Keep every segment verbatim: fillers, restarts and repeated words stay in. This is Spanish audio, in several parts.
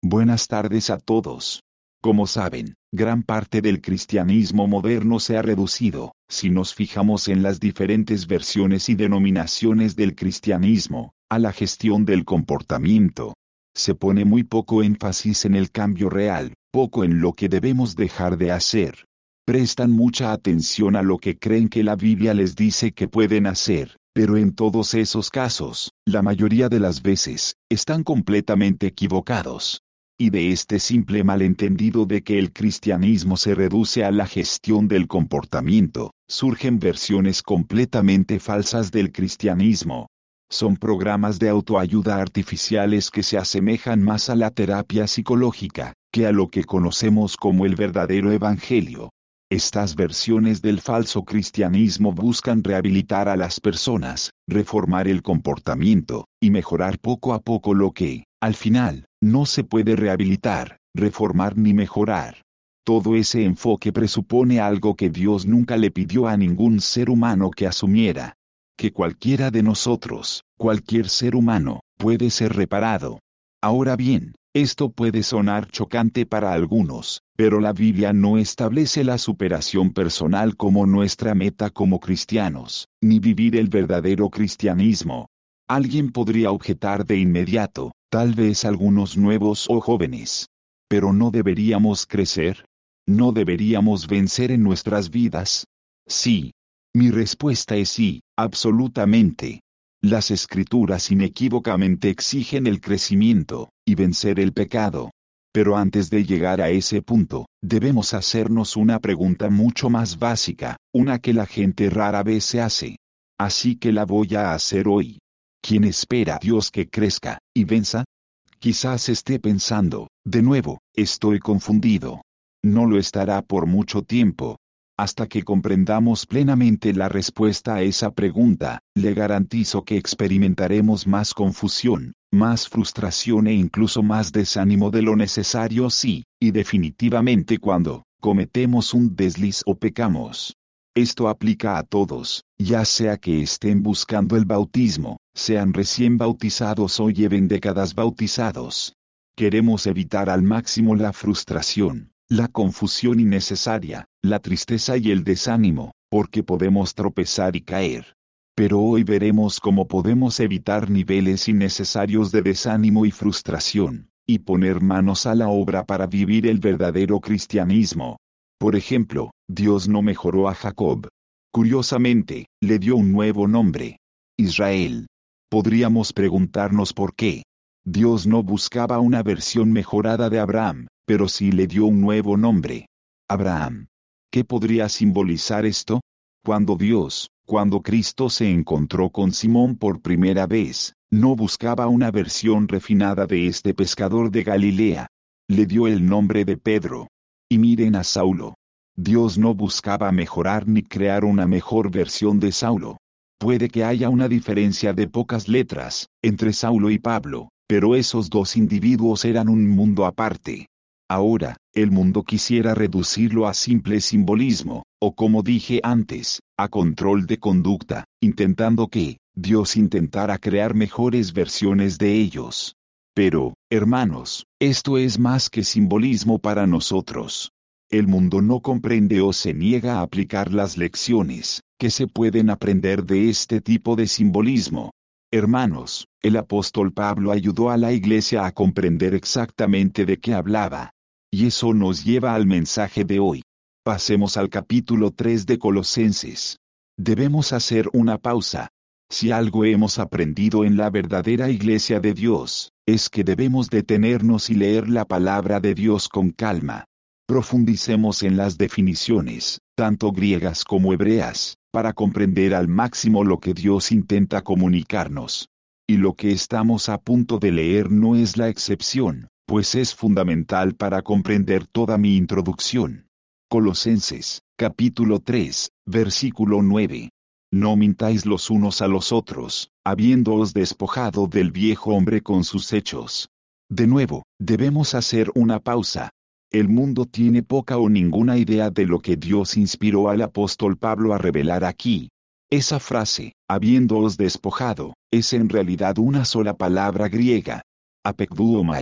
Buenas tardes a todos. Como saben, gran parte del cristianismo moderno se ha reducido, si nos fijamos en las diferentes versiones y denominaciones del cristianismo, a la gestión del comportamiento. Se pone muy poco énfasis en el cambio real, poco en lo que debemos dejar de hacer. Prestan mucha atención a lo que creen que la Biblia les dice que pueden hacer, pero en todos esos casos, la mayoría de las veces, están completamente equivocados. Y de este simple malentendido de que el cristianismo se reduce a la gestión del comportamiento, surgen versiones completamente falsas del cristianismo. Son programas de autoayuda artificiales que se asemejan más a la terapia psicológica, que a lo que conocemos como el verdadero evangelio. Estas versiones del falso cristianismo buscan rehabilitar a las personas, reformar el comportamiento, y mejorar poco a poco lo que, al final, no se puede rehabilitar, reformar ni mejorar. Todo ese enfoque presupone algo que Dios nunca le pidió a ningún ser humano que asumiera. Que cualquiera de nosotros, cualquier ser humano, puede ser reparado. Ahora bien, esto puede sonar chocante para algunos, pero la Biblia no establece la superación personal como nuestra meta como cristianos, ni vivir el verdadero cristianismo. Alguien podría objetar de inmediato, tal vez algunos nuevos o jóvenes. ¿Pero no deberíamos crecer? ¿No deberíamos vencer en nuestras vidas? Sí. Mi respuesta es sí, absolutamente. Las Escrituras inequívocamente exigen el crecimiento, y vencer el pecado. Pero antes de llegar a ese punto, debemos hacernos una pregunta mucho más básica, una que la gente rara vez se hace. Así que la voy a hacer hoy. ¿Quién espera a Dios que crezca y venza? Quizás esté pensando, de nuevo, estoy confundido. No lo estará por mucho tiempo. Hasta que comprendamos plenamente la respuesta a esa pregunta, le garantizo que experimentaremos más confusión, más frustración e incluso más desánimo de lo necesario si, y definitivamente cuando, cometemos un desliz o pecamos. Esto aplica a todos, ya sea que estén buscando el bautismo, sean recién bautizados o lleven décadas bautizados. Queremos evitar al máximo la frustración, la confusión innecesaria, la tristeza y el desánimo, porque podemos tropezar y caer. Pero hoy veremos cómo podemos evitar niveles innecesarios de desánimo y frustración, y poner manos a la obra para vivir el verdadero cristianismo. Por ejemplo, Dios no mejoró a Jacob. Curiosamente, le dio un nuevo nombre: Israel. Podríamos preguntarnos por qué. Dios no buscaba una versión mejorada de Abraham, pero sí le dio un nuevo nombre: Abraham. ¿Qué podría simbolizar esto? Cuando Dios, cuando Cristo se encontró con Simón por primera vez, no buscaba una versión refinada de este pescador de Galilea. Le dio el nombre de Pedro. Y miren a Saulo. Dios no buscaba mejorar ni crear una mejor versión de Saulo. Puede que haya una diferencia de pocas letras entre Saulo y Pablo, pero esos dos individuos eran un mundo aparte. Ahora, el mundo quisiera reducirlo a simple simbolismo, o como dije antes, a control de conducta, intentando que Dios intentara crear mejores versiones de ellos. Pero, hermanos, esto es más que simbolismo para nosotros. El mundo no comprende o se niega a aplicar las lecciones que se pueden aprender de este tipo de simbolismo. Hermanos, el apóstol Pablo ayudó a la iglesia a comprender exactamente de qué hablaba. Y eso nos lleva al mensaje de hoy. Pasemos al capítulo tres de Colosenses. Debemos hacer una pausa. Si algo hemos aprendido en la verdadera iglesia de Dios, es que debemos detenernos y leer la palabra de Dios con calma. Profundicemos en las definiciones, tanto griegas como hebreas, para comprender al máximo lo que Dios intenta comunicarnos. Y lo que estamos a punto de leer no es la excepción, pues es fundamental para comprender toda mi introducción. Colosenses, capítulo tres, versículo nueve. No mintáis los unos a los otros, habiéndoos despojado del viejo hombre con sus hechos. De nuevo, debemos hacer una pausa. El mundo tiene poca o ninguna idea de lo que Dios inspiró al apóstol Pablo a revelar aquí. Esa frase, habiéndoos despojado, es en realidad una sola palabra griega: apekduomai.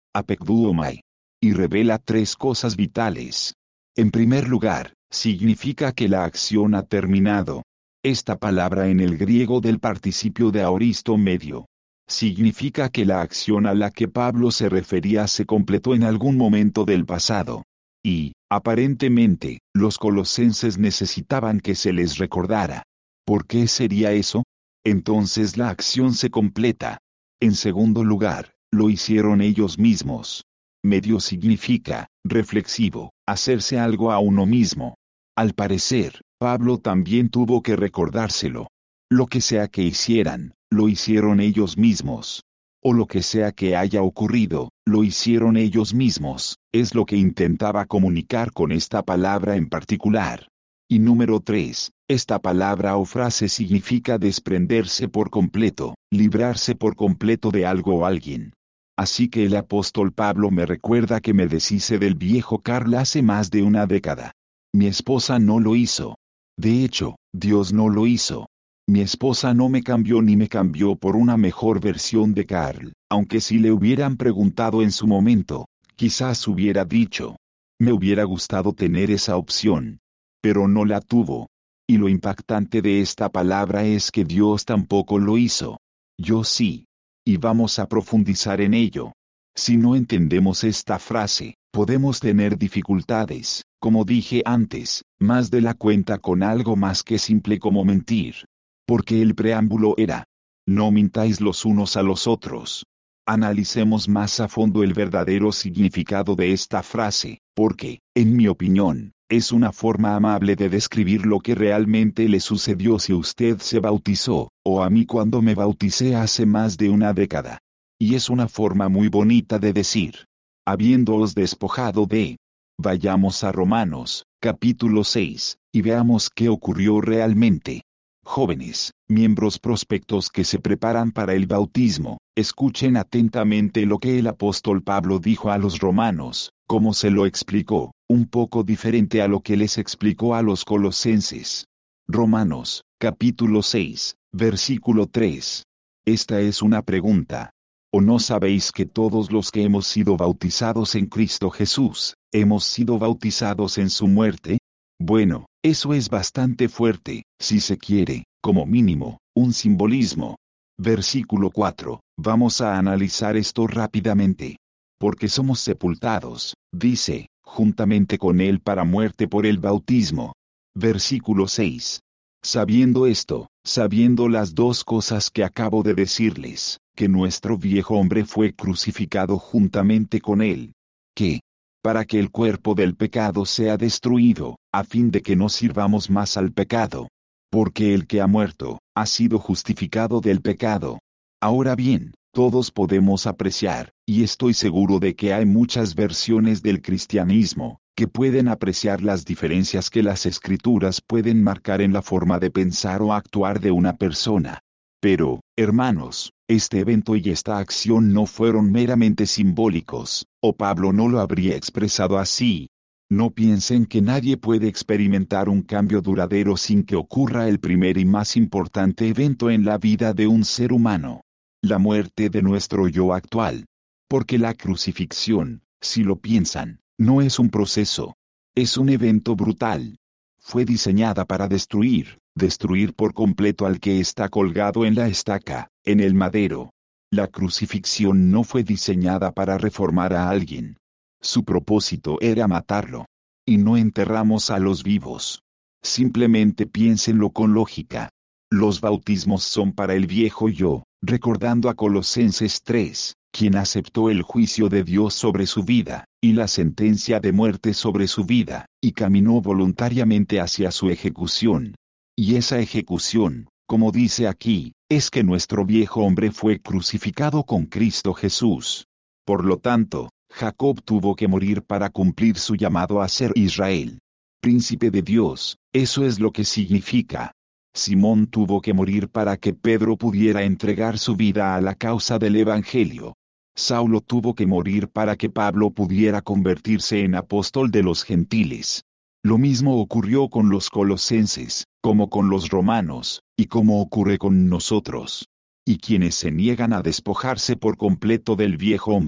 apegduomai. Y revela tres cosas vitales. En primer lugar, significa que la acción ha terminado. Esta palabra en el griego del participio de aoristo medio significa que la acción a la que Pablo se refería se completó en algún momento del pasado. Y, aparentemente, los colosenses necesitaban que se les recordara. ¿Por qué sería eso? Entonces la acción se completa. En segundo lugar, lo hicieron ellos mismos. Medio significa, reflexivo, hacerse algo a uno mismo. Al parecer, Pablo también tuvo que recordárselo. Lo que sea que hicieran, lo hicieron ellos mismos. O lo que sea que haya ocurrido, lo hicieron ellos mismos, es lo que intentaba comunicar con esta palabra en particular. Y número tres, esta palabra o frase significa desprenderse por completo, librarse por completo de algo o alguien. Así que el apóstol Pablo me recuerda que me deshice del viejo Carl hace más de una década. Mi esposa no lo hizo. De hecho, Dios no lo hizo. Mi esposa no me cambió ni me cambió por una mejor versión de Carl, aunque si le hubieran preguntado en su momento, quizás hubiera dicho. Me hubiera gustado tener esa opción. Pero no la tuvo. Y lo impactante de esta palabra es que Dios tampoco lo hizo. Yo sí. Y vamos a profundizar en ello. Si no entendemos esta frase, podemos tener dificultades, como dije antes, más de la cuenta con algo más que simple como mentir. Porque el preámbulo era, no mintáis los unos a los otros. Analicemos más a fondo el verdadero significado de esta frase, porque, en mi opinión, es una forma amable de describir lo que realmente le sucedió si usted se bautizó, o a mí cuando me bauticé hace más de una década. Y es una forma muy bonita de decir, habiéndoos despojado de. Vayamos a Romanos, capítulo seis, y veamos qué ocurrió realmente. Jóvenes, miembros prospectos que se preparan para el bautismo, escuchen atentamente lo que el apóstol Pablo dijo a los romanos, como se lo explicó, un poco diferente a lo que les explicó a los colosenses. Romanos, capítulo seis, versículo tres. Esta es una pregunta. ¿O no sabéis que todos los que hemos sido bautizados en Cristo Jesús, hemos sido bautizados en su muerte? Bueno, eso es bastante fuerte, si se quiere, como mínimo, un simbolismo. Versículo cuatro, vamos a analizar esto rápidamente. Porque somos sepultados, dice, juntamente con él para muerte por el bautismo. Versículo seis. Sabiendo esto, sabiendo las dos cosas que acabo de decirles, que nuestro viejo hombre fue crucificado juntamente con él. ¿Qué? Para que el cuerpo del pecado sea destruido, a fin de que no sirvamos más al pecado. Porque el que ha muerto, ha sido justificado del pecado. Ahora bien, todos podemos apreciar, y estoy seguro de que hay muchas versiones del cristianismo, que pueden apreciar las diferencias que las escrituras pueden marcar en la forma de pensar o actuar de una persona. Pero, hermanos, este evento y esta acción no fueron meramente simbólicos, o Pablo no lo habría expresado así. No piensen que nadie puede experimentar un cambio duradero sin que ocurra el primer y más importante evento en la vida de un ser humano. La muerte de nuestro yo actual. Porque la crucifixión, si lo piensan, no es un proceso. Es un evento brutal. Fue diseñada para destruir, destruir por completo al que está colgado en la estaca, en el madero. La crucifixión no fue diseñada para reformar a alguien. Su propósito era matarlo. Y no enterramos a los vivos. Simplemente piénsenlo con lógica. Los bautismos son para el viejo yo, recordando a Colosenses tres, quien aceptó el juicio de Dios sobre su vida, y la sentencia de muerte sobre su vida, y caminó voluntariamente hacia su ejecución. Y esa ejecución, como dice aquí, es que nuestro viejo hombre fue crucificado con Cristo Jesús. Por lo tanto, Jacob tuvo que morir para cumplir su llamado a ser Israel. Príncipe de Dios, eso es lo que significa. Simón tuvo que morir para que Pedro pudiera entregar su vida a la causa del Evangelio. Saulo tuvo que morir para que Pablo pudiera convertirse en apóstol de los gentiles. Lo mismo ocurrió con los colosenses, como con los romanos, y como ocurre con nosotros. Y quienes se niegan a despojarse por completo del viejo hombre,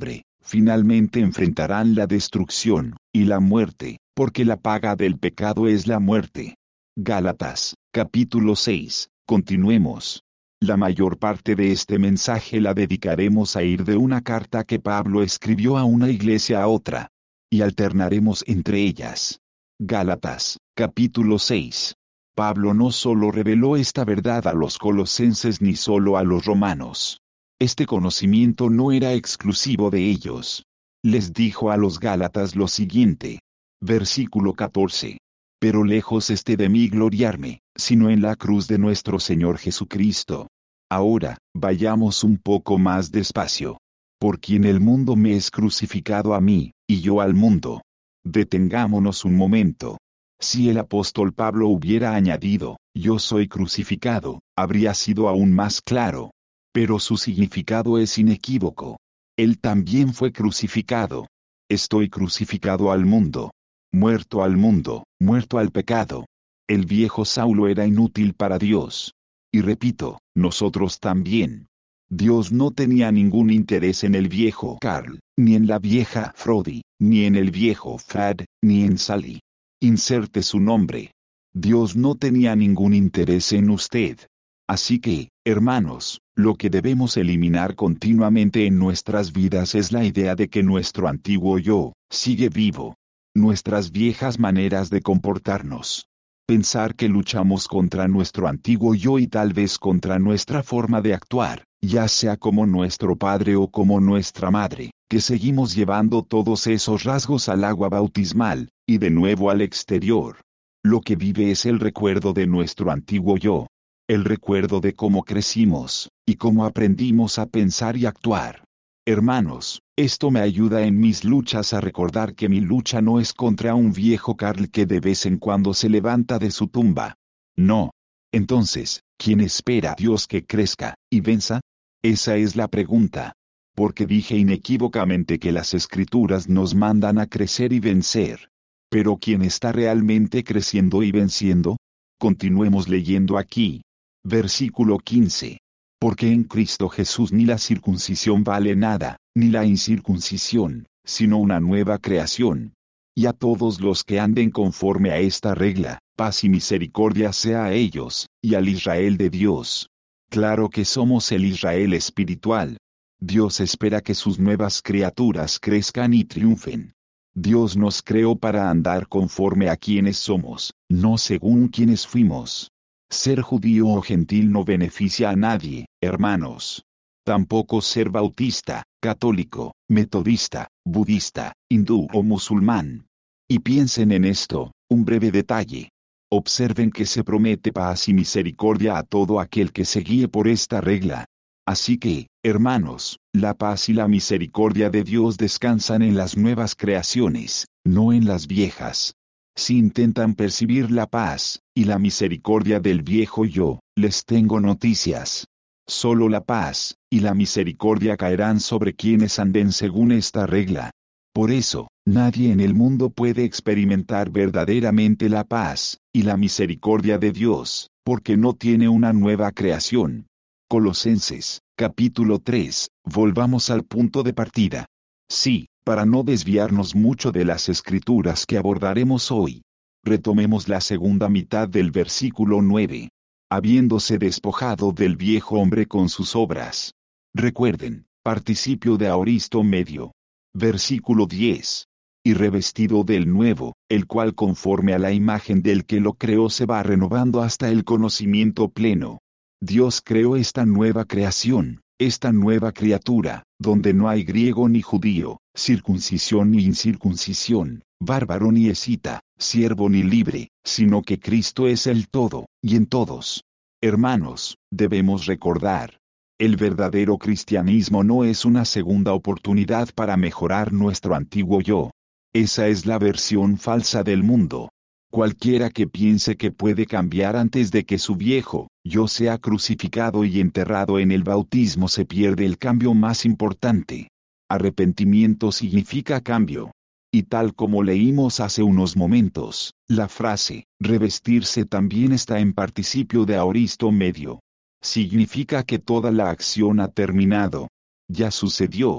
Finalmente enfrentarán la destrucción, y la muerte, porque la paga del pecado es la muerte. Gálatas, capítulo seis, continuemos. La mayor parte de este mensaje la dedicaremos a ir de una carta que Pablo escribió a una iglesia a otra. Y alternaremos entre ellas. Gálatas, capítulo seis. Pablo no solo reveló esta verdad a los colosenses ni solo a los romanos. Este conocimiento no era exclusivo de ellos. Les dijo a los Gálatas lo siguiente. Versículo catorce. Pero lejos esté de mí gloriarme, sino en la cruz de nuestro Señor Jesucristo. Ahora, vayamos un poco más despacio. Por quien el mundo me es crucificado a mí, y yo al mundo. Detengámonos un momento. Si el apóstol Pablo hubiera añadido, yo soy crucificado, habría sido aún más claro. Pero su significado es inequívoco. Él también fue crucificado. Estoy crucificado al mundo. Muerto al mundo, muerto al pecado. El viejo Saulo era inútil para Dios. Y repito, nosotros también. Dios no tenía ningún interés en el viejo Carl, ni en la vieja Frodi, ni en el viejo Fad, ni en Sally. Inserte su nombre. Dios no tenía ningún interés en usted. Así que, hermanos, lo que debemos eliminar continuamente en nuestras vidas es la idea de que nuestro antiguo yo sigue vivo. Nuestras viejas maneras de comportarnos. Pensar que luchamos contra nuestro antiguo yo y tal vez contra nuestra forma de actuar, ya sea como nuestro padre o como nuestra madre, que seguimos llevando todos esos rasgos al agua bautismal, y de nuevo al exterior. Lo que vive es el recuerdo de nuestro antiguo yo. El recuerdo de cómo crecimos, y cómo aprendimos a pensar y actuar. Hermanos, esto me ayuda en mis luchas a recordar que mi lucha no es contra un viejo Carl que de vez en cuando se levanta de su tumba. No. Entonces, ¿quién espera a Dios que crezca y venza? Esa es la pregunta. Porque dije inequívocamente que las Escrituras nos mandan a crecer y vencer. Pero ¿quién está realmente creciendo y venciendo? Continuemos leyendo aquí. Versículo quince. Porque en Cristo Jesús ni la circuncisión vale nada, ni la incircuncisión, sino una nueva creación. Y a todos los que anden conforme a esta regla, paz y misericordia sea a ellos, y al Israel de Dios. Claro que somos el Israel espiritual. Dios espera que sus nuevas criaturas crezcan y triunfen. Dios nos creó para andar conforme a quienes somos, no según quienes fuimos. Ser judío o gentil no beneficia a nadie, hermanos. Tampoco ser bautista, católico, metodista, budista, hindú o musulmán. Y piensen en esto, un breve detalle. Observen que se promete paz y misericordia a todo aquel que se guíe por esta regla. Así que, hermanos, la paz y la misericordia de Dios descansan en las nuevas creaciones, no en las viejas. Si intentan percibir la paz y la misericordia del viejo yo, les tengo noticias. Solo la paz y la misericordia caerán sobre quienes anden según esta regla. Por eso, nadie en el mundo puede experimentar verdaderamente la paz y la misericordia de Dios, porque no tiene una nueva creación. Colosenses, capítulo tres, volvamos al punto de partida. Sí. Para no desviarnos mucho de las escrituras que abordaremos hoy. Retomemos la segunda mitad del versículo nueve. Habiéndose despojado del viejo hombre con sus obras. Recuerden, participio de aoristo medio. Versículo diez. Y revestido del nuevo, el cual conforme a la imagen del que lo creó se va renovando hasta el conocimiento pleno. Dios creó esta nueva creación. Esta nueva criatura, donde no hay griego ni judío, circuncisión ni incircuncisión, bárbaro ni escita, siervo ni libre, sino que Cristo es el todo, y en todos. Hermanos, debemos recordar. El verdadero cristianismo no es una segunda oportunidad para mejorar nuestro antiguo yo. Esa es la versión falsa del mundo. Cualquiera que piense que puede cambiar antes de que su viejo yo sea crucificado y enterrado en el bautismo se pierde el cambio más importante. Arrepentimiento significa cambio. Y tal como leímos hace unos momentos, la frase revestirse también está en participio de aoristo medio. Significa que toda la acción ha terminado. Ya sucedió.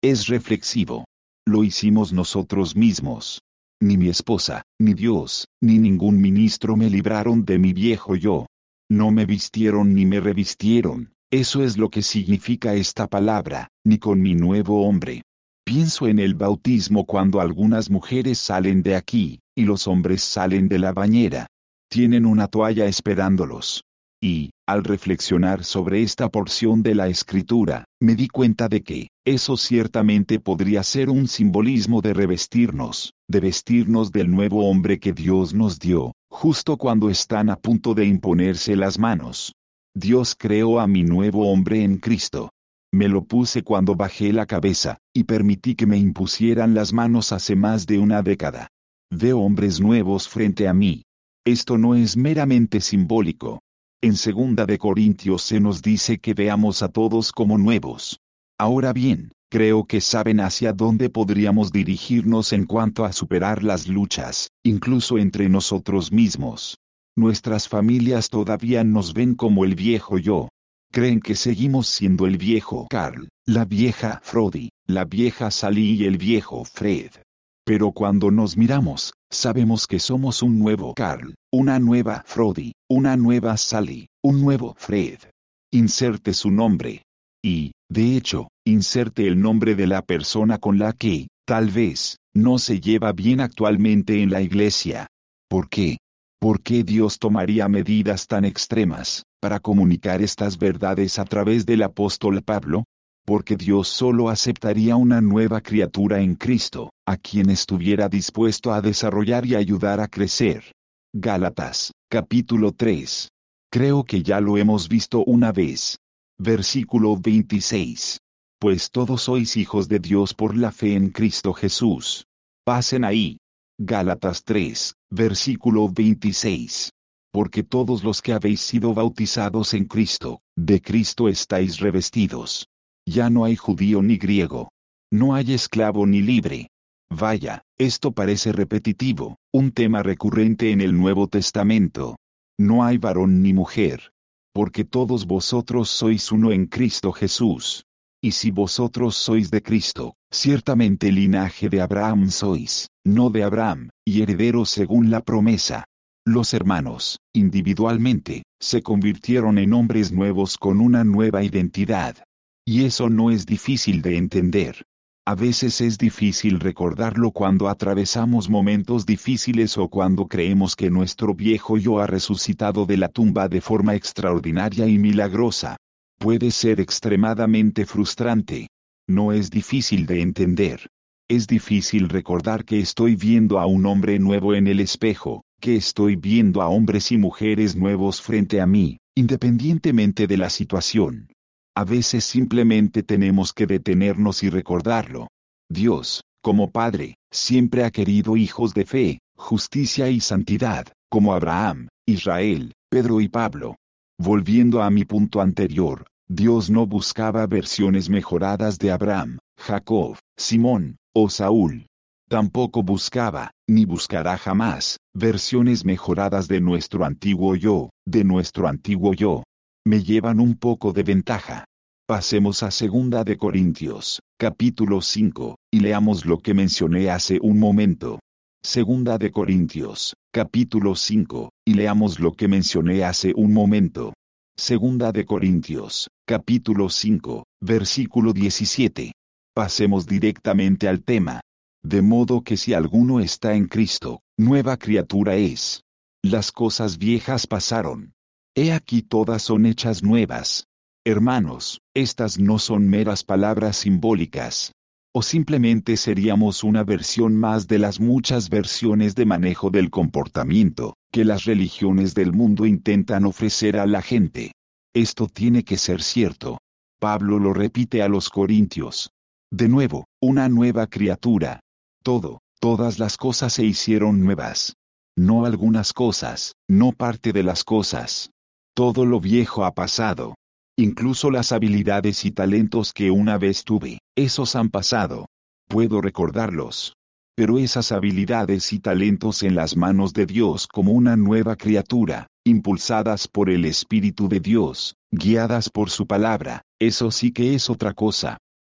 Es reflexivo. Lo hicimos nosotros mismos. Ni mi esposa, ni Dios, ni ningún ministro me libraron de mi viejo yo. No me vistieron ni me revistieron, eso es lo que significa esta palabra, ni con mi nuevo hombre. Pienso en el bautismo cuando algunas mujeres salen de aquí, y los hombres salen de la bañera. Tienen una toalla esperándolos. Y, al reflexionar sobre esta porción de la Escritura, me di cuenta de que, eso ciertamente podría ser un simbolismo de revestirnos, de vestirnos del nuevo hombre que Dios nos dio, justo cuando están a punto de imponerse las manos. Dios creó a mi nuevo hombre en Cristo. Me lo puse cuando bajé la cabeza, y permití que me impusieran las manos hace más de una década. Veo hombres nuevos frente a mí. Esto no es meramente simbólico. En segunda de Corintios se nos dice que veamos a todos como nuevos. Ahora bien, creo que saben hacia dónde podríamos dirigirnos en cuanto a superar las luchas, incluso entre nosotros mismos. Nuestras familias todavía nos ven como el viejo yo. Creen que seguimos siendo el viejo Carl, la vieja Frodi, la vieja Sally y el viejo Fred. Pero cuando nos miramos, sabemos que somos un nuevo Carl, una nueva Frodi, una nueva Sally, un nuevo Fred. Inserte su nombre. Y, de hecho, inserte el nombre de la persona con la que, tal vez, no se lleva bien actualmente en la iglesia. ¿Por qué? ¿Por qué Dios tomaría medidas tan extremas, para comunicar estas verdades a través del apóstol Pablo? Porque Dios solo aceptaría una nueva criatura en Cristo, a quien estuviera dispuesto a desarrollar y ayudar a crecer. Gálatas, capítulo tres. Creo que ya lo hemos visto una vez. Versículo veintiséis. Pues todos sois hijos de Dios por la fe en Cristo Jesús. Pasen ahí. Gálatas tres, versículo veintiséis. Porque todos los que habéis sido bautizados en Cristo, de Cristo estáis revestidos. Ya no hay judío ni griego. No hay esclavo ni libre. Vaya, esto parece repetitivo, un tema recurrente en el Nuevo Testamento. No hay varón ni mujer. Porque todos vosotros sois uno en Cristo Jesús. Y si vosotros sois de Cristo, ciertamente linaje de Abraham sois, no de Abraham, y herederos según la promesa. Los hermanos, individualmente, se convirtieron en hombres nuevos con una nueva identidad. Y eso no es difícil de entender. A veces es difícil recordarlo cuando atravesamos momentos difíciles o cuando creemos que nuestro viejo yo ha resucitado de la tumba de forma extraordinaria y milagrosa. Puede ser extremadamente frustrante. No es difícil de entender. Es difícil recordar que estoy viendo a un hombre nuevo en el espejo, que estoy viendo a hombres y mujeres nuevos frente a mí, independientemente de la situación. A veces simplemente tenemos que detenernos y recordarlo. Dios, como Padre, siempre ha querido hijos de fe, justicia y santidad, como Abraham, Israel, Pedro y Pablo. Volviendo a mi punto anterior, Dios no buscaba versiones mejoradas de Abraham, Jacob, Simón, o Saúl. Tampoco buscaba, ni buscará jamás, versiones mejoradas de nuestro antiguo yo, de nuestro antiguo yo. Me llevan un poco de ventaja. Pasemos a segunda de Corintios, capítulo cinco, y leamos lo que mencioné hace un momento. Segunda de Corintios, capítulo cinco, y leamos lo que mencioné hace un momento. Segunda de Corintios, capítulo cinco, versículo diecisiete. Pasemos directamente al tema. De modo que si alguno está en Cristo, nueva criatura es. Las cosas viejas pasaron. He aquí todas son hechas nuevas. Hermanos, estas no son meras palabras simbólicas. O simplemente seríamos una versión más de las muchas versiones de manejo del comportamiento que las religiones del mundo intentan ofrecer a la gente. Esto tiene que ser cierto. Pablo lo repite a los corintios. De nuevo, una nueva criatura. Todo, todas las cosas se hicieron nuevas. No algunas cosas, no parte de las cosas. Todo lo viejo ha pasado. Incluso las habilidades y talentos que una vez tuve, esos han pasado. Puedo recordarlos. Pero esas habilidades y talentos en las manos de Dios como una nueva criatura, impulsadas por el Espíritu de Dios, guiadas por su palabra, eso sí que es otra cosa.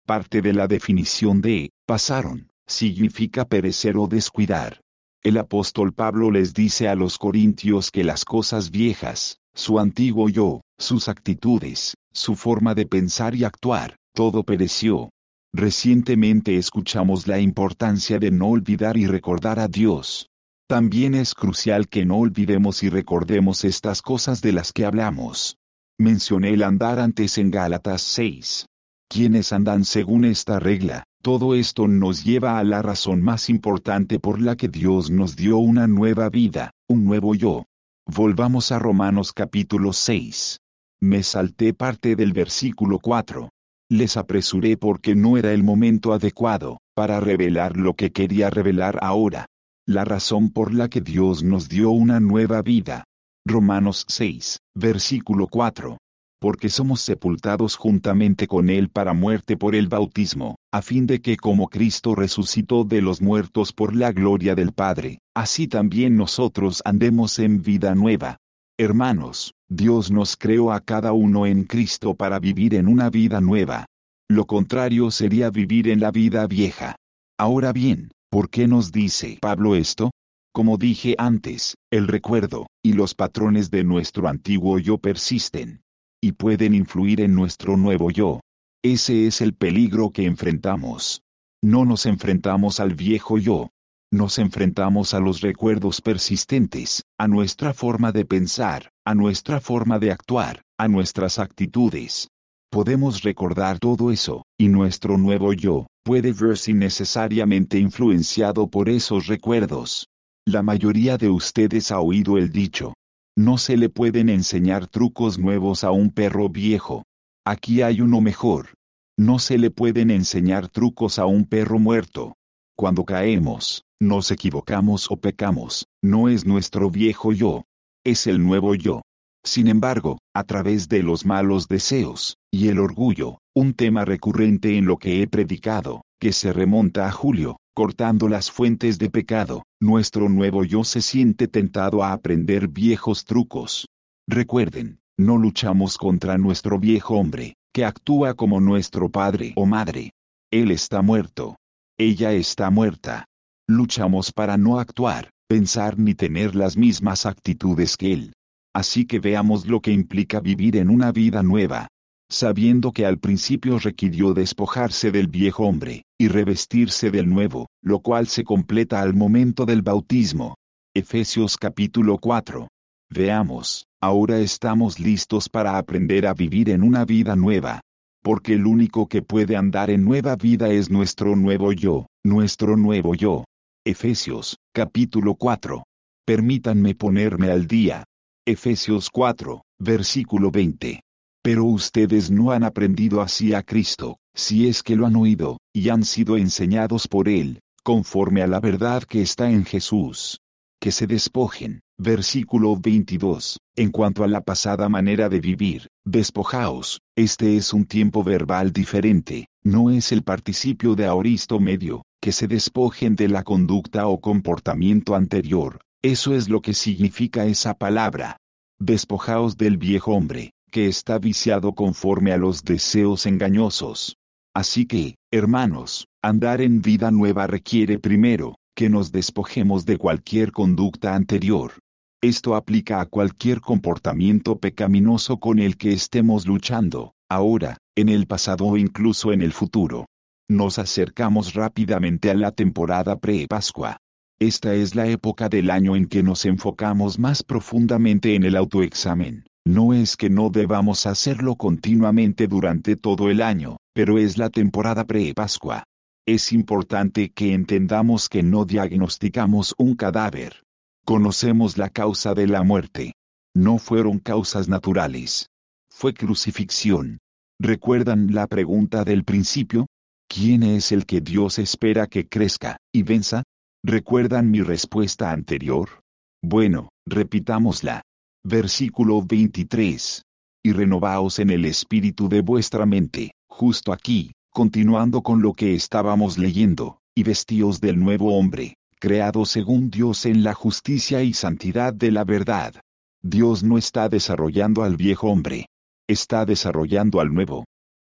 Parte de la definición de pasaron significa perecer o descuidar. El apóstol Pablo les dice a los corintios que las cosas viejas, su antiguo yo, sus actitudes, su forma de pensar y actuar, todo pereció. Recientemente escuchamos la importancia de no olvidar y recordar a Dios. También es crucial que no olvidemos y recordemos estas cosas de las que hablamos. Mencioné el andar antes en Gálatas seis. Quienes andan según esta regla, todo esto nos lleva a la razón más importante por la que Dios nos dio una nueva vida, un nuevo yo. Volvamos a Romanos capítulo seis. Me salté parte del versículo cuatro. Les apresuré porque no era el momento adecuado para revelar lo que quería revelar ahora. La razón por la que Dios nos dio una nueva vida. Romanos seis, versículo cuatro. Porque somos sepultados juntamente con Él para muerte por el bautismo, a fin de que como Cristo resucitó de los muertos por la gloria del Padre, así también nosotros andemos en vida nueva. Hermanos, Dios nos creó a cada uno en Cristo para vivir en una vida nueva. Lo contrario sería vivir en la vida vieja. Ahora bien, ¿por qué nos dice Pablo esto? Como dije antes, el recuerdo y los patrones de nuestro antiguo yo persisten y pueden influir en nuestro nuevo yo. Ese es el peligro que enfrentamos. No nos enfrentamos al viejo yo. Nos enfrentamos a los recuerdos persistentes, a nuestra forma de pensar, a nuestra forma de actuar, a nuestras actitudes. Podemos recordar todo eso, y nuestro nuevo yo puede verse innecesariamente influenciado por esos recuerdos. La mayoría de ustedes ha oído el dicho: no se le pueden enseñar trucos nuevos a un perro viejo. Aquí hay uno mejor. No se le pueden enseñar trucos a un perro muerto. Cuando caemos, nos equivocamos o pecamos, no es nuestro viejo yo, es el nuevo yo. Sin embargo, a través de los malos deseos y el orgullo, un tema recurrente en lo que he predicado, que se remonta a Julio, cortando las fuentes de pecado, nuestro nuevo yo se siente tentado a aprender viejos trucos. Recuerden, no luchamos contra nuestro viejo hombre, que actúa como nuestro padre o madre. Él está muerto. Ella está muerta. Luchamos para no actuar, pensar ni tener las mismas actitudes que él. Así que veamos lo que implica vivir en una vida nueva. Sabiendo que al principio requirió despojarse del viejo hombre, y revestirse del nuevo, lo cual se completa al momento del bautismo. Efesios capítulo cuatro. Veamos, ahora estamos listos para aprender a vivir en una vida nueva. Porque el único que puede andar en nueva vida es nuestro nuevo yo, nuestro nuevo yo. Efesios, capítulo cuatro. Permítanme ponerme al día. Efesios cuatro, versículo veinte. Pero ustedes no han aprendido así a Cristo, si es que lo han oído, y han sido enseñados por Él, conforme a la verdad que está en Jesús. Que se despojen. Versículo veintidós. En cuanto a la pasada manera de vivir, despojaos. Este es un tiempo verbal diferente, no es el participio de aoristo medio, que se despojen de la conducta o comportamiento anterior. Eso es lo que significa esa palabra. Despojaos del viejo hombre, que está viciado conforme a los deseos engañosos. Así que, hermanos, andar en vida nueva requiere primero, que nos despojemos de cualquier conducta anterior. Esto aplica a cualquier comportamiento pecaminoso con el que estemos luchando, ahora, en el pasado o incluso en el futuro. Nos acercamos rápidamente a la temporada pre-Pascua. Esta es la época del año en que nos enfocamos más profundamente en el autoexamen. No es que no debamos hacerlo continuamente durante todo el año, pero es la temporada pre-Pascua. Es importante que entendamos que no diagnosticamos un cadáver. Conocemos la causa de la muerte. No fueron causas naturales. Fue crucifixión. ¿Recuerdan la pregunta del principio? ¿Quién es el que Dios espera que crezca y venza? ¿Recuerdan mi respuesta anterior? Bueno, repitámosla. Versículo veintitrés. Y renovaos en el espíritu de vuestra mente, justo aquí, continuando con lo que estábamos leyendo, y vestíos del nuevo hombre, creado según Dios en la justicia y santidad de la verdad. Dios no está desarrollando al viejo hombre. Está desarrollando al nuevo.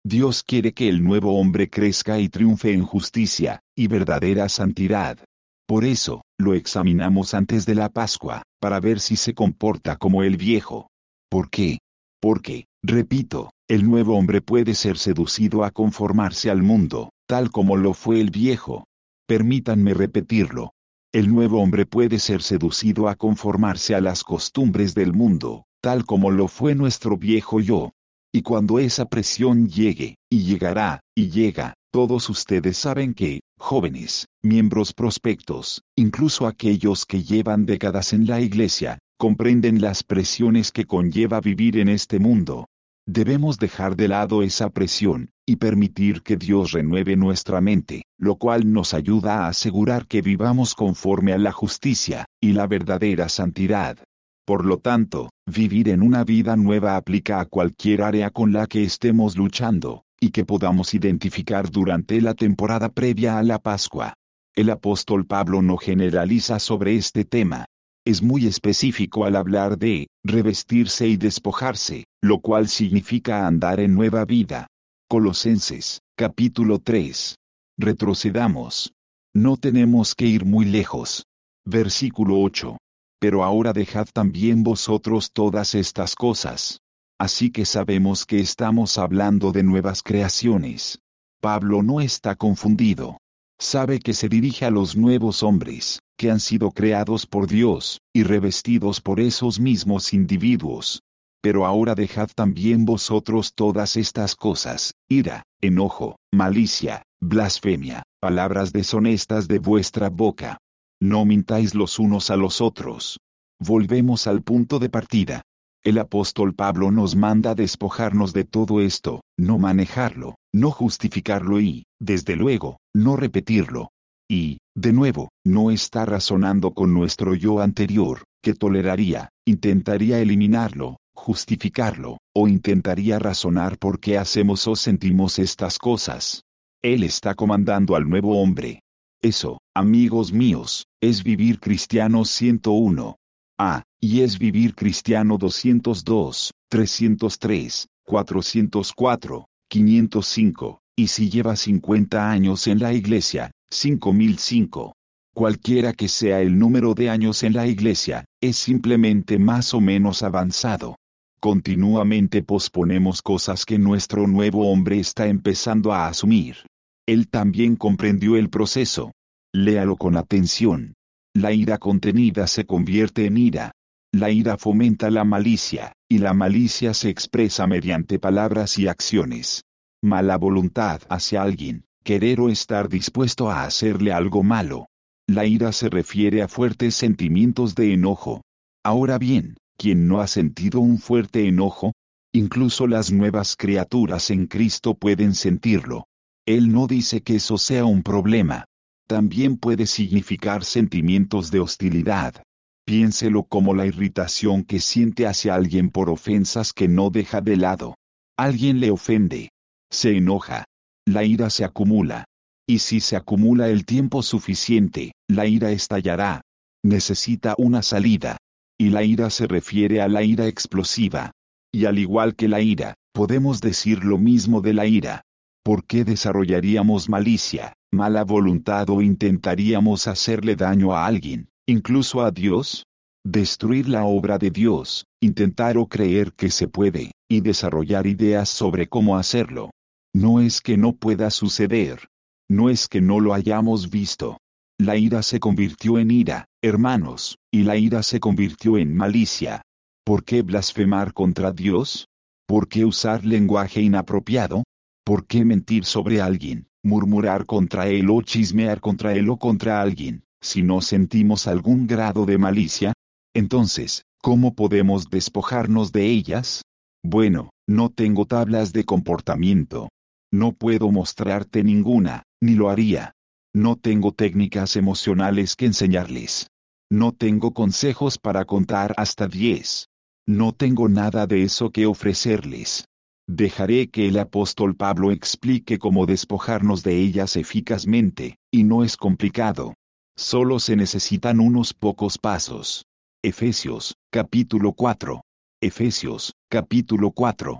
Dios quiere que el nuevo hombre crezca y triunfe en justicia y verdadera santidad. Por eso, lo examinamos antes de la Pascua, para ver si se comporta como el viejo. ¿Por qué? Porque, repito, el nuevo hombre puede ser seducido a conformarse al mundo, tal como lo fue el viejo. Permítanme repetirlo. El nuevo hombre puede ser seducido a conformarse a las costumbres del mundo, tal como lo fue nuestro viejo yo. Y cuando esa presión llegue, y llegará, y llega, todos ustedes saben que, jóvenes, miembros prospectos, incluso aquellos que llevan décadas en la iglesia, comprenden las presiones que conlleva vivir en este mundo. Debemos dejar de lado esa presión, y permitir que Dios renueve nuestra mente, lo cual nos ayuda a asegurar que vivamos conforme a la justicia, y la verdadera santidad. Por lo tanto, vivir en una vida nueva aplica a cualquier área con la que estemos luchando, y que podamos identificar durante la temporada previa a la Pascua. El apóstol Pablo no generaliza sobre este tema. Es muy específico al hablar de revestirse y despojarse, lo cual significa andar en nueva vida. Colosenses, capítulo tres. Retrocedamos. No tenemos que ir muy lejos. Versículo ocho. Pero ahora dejad también vosotros todas estas cosas. Así que sabemos que estamos hablando de nuevas creaciones. Pablo no está confundido. Sabe que se dirige a los nuevos hombres, que han sido creados por Dios, y revestidos por esos mismos individuos. Pero ahora dejad también vosotros todas estas cosas: ira, enojo, malicia, blasfemia, palabras deshonestas de vuestra boca. No mintáis los unos a los otros. Volvemos al punto de partida. El apóstol Pablo nos manda despojarnos de todo esto, no manejarlo, no justificarlo y, desde luego, no repetirlo. Y, de nuevo, no está razonando con nuestro yo anterior, que toleraría, intentaría eliminarlo, justificarlo, o intentaría razonar por qué hacemos o sentimos estas cosas. Él está comandando al nuevo hombre. Eso, amigos míos, es vivir cristiano ciento uno. Ah, y es vivir cristiano doscientos dos, trescientos tres, cuatrocientos cuatro, quinientos cinco, y si lleva cincuenta años en la iglesia, cinco mil cinco. Cualquiera que sea el número de años en la iglesia, es simplemente más o menos avanzado. Continuamente posponemos cosas que nuestro nuevo hombre está empezando a asumir. Él también comprendió el proceso. Léalo con atención. La ira contenida se convierte en ira. La ira fomenta la malicia, y la malicia se expresa mediante palabras y acciones. Mala voluntad hacia alguien, querer o estar dispuesto a hacerle algo malo. La ira se refiere a fuertes sentimientos de enojo. Ahora bien, ¿quién no ha sentido un fuerte enojo? Incluso las nuevas criaturas en Cristo pueden sentirlo. Él no dice que eso sea un problema. También puede significar sentimientos de hostilidad. Piénselo como la irritación que siente hacia alguien por ofensas que no deja de lado. Alguien le ofende. Se enoja. La ira se acumula. Y si se acumula el tiempo suficiente, la ira estallará. Necesita una salida. Y la ira se refiere a la ira explosiva. Y al igual que la ira, podemos decir lo mismo de la ira. ¿Por qué desarrollaríamos malicia, mala voluntad o intentaríamos hacerle daño a alguien, incluso a Dios? Destruir la obra de Dios, intentar o creer que se puede, y desarrollar ideas sobre cómo hacerlo. No es que no pueda suceder. No es que no lo hayamos visto. La ira se convirtió en ira, hermanos, y la ira se convirtió en malicia. ¿Por qué blasfemar contra Dios? ¿Por qué usar lenguaje inapropiado? ¿Por qué mentir sobre alguien, murmurar contra él o chismear contra él o contra alguien, si no sentimos algún grado de malicia? Entonces, ¿cómo podemos despojarnos de ellas? Bueno, no tengo tablas de comportamiento. No puedo mostrarte ninguna, ni lo haría. No tengo técnicas emocionales que enseñarles. No tengo consejos para contar hasta diez. No tengo nada de eso que ofrecerles. Dejaré que el apóstol Pablo explique cómo despojarnos de ellas eficazmente, y no es complicado. Solo se necesitan unos pocos pasos. Efesios, capítulo cuatro. Efesios, capítulo cuatro.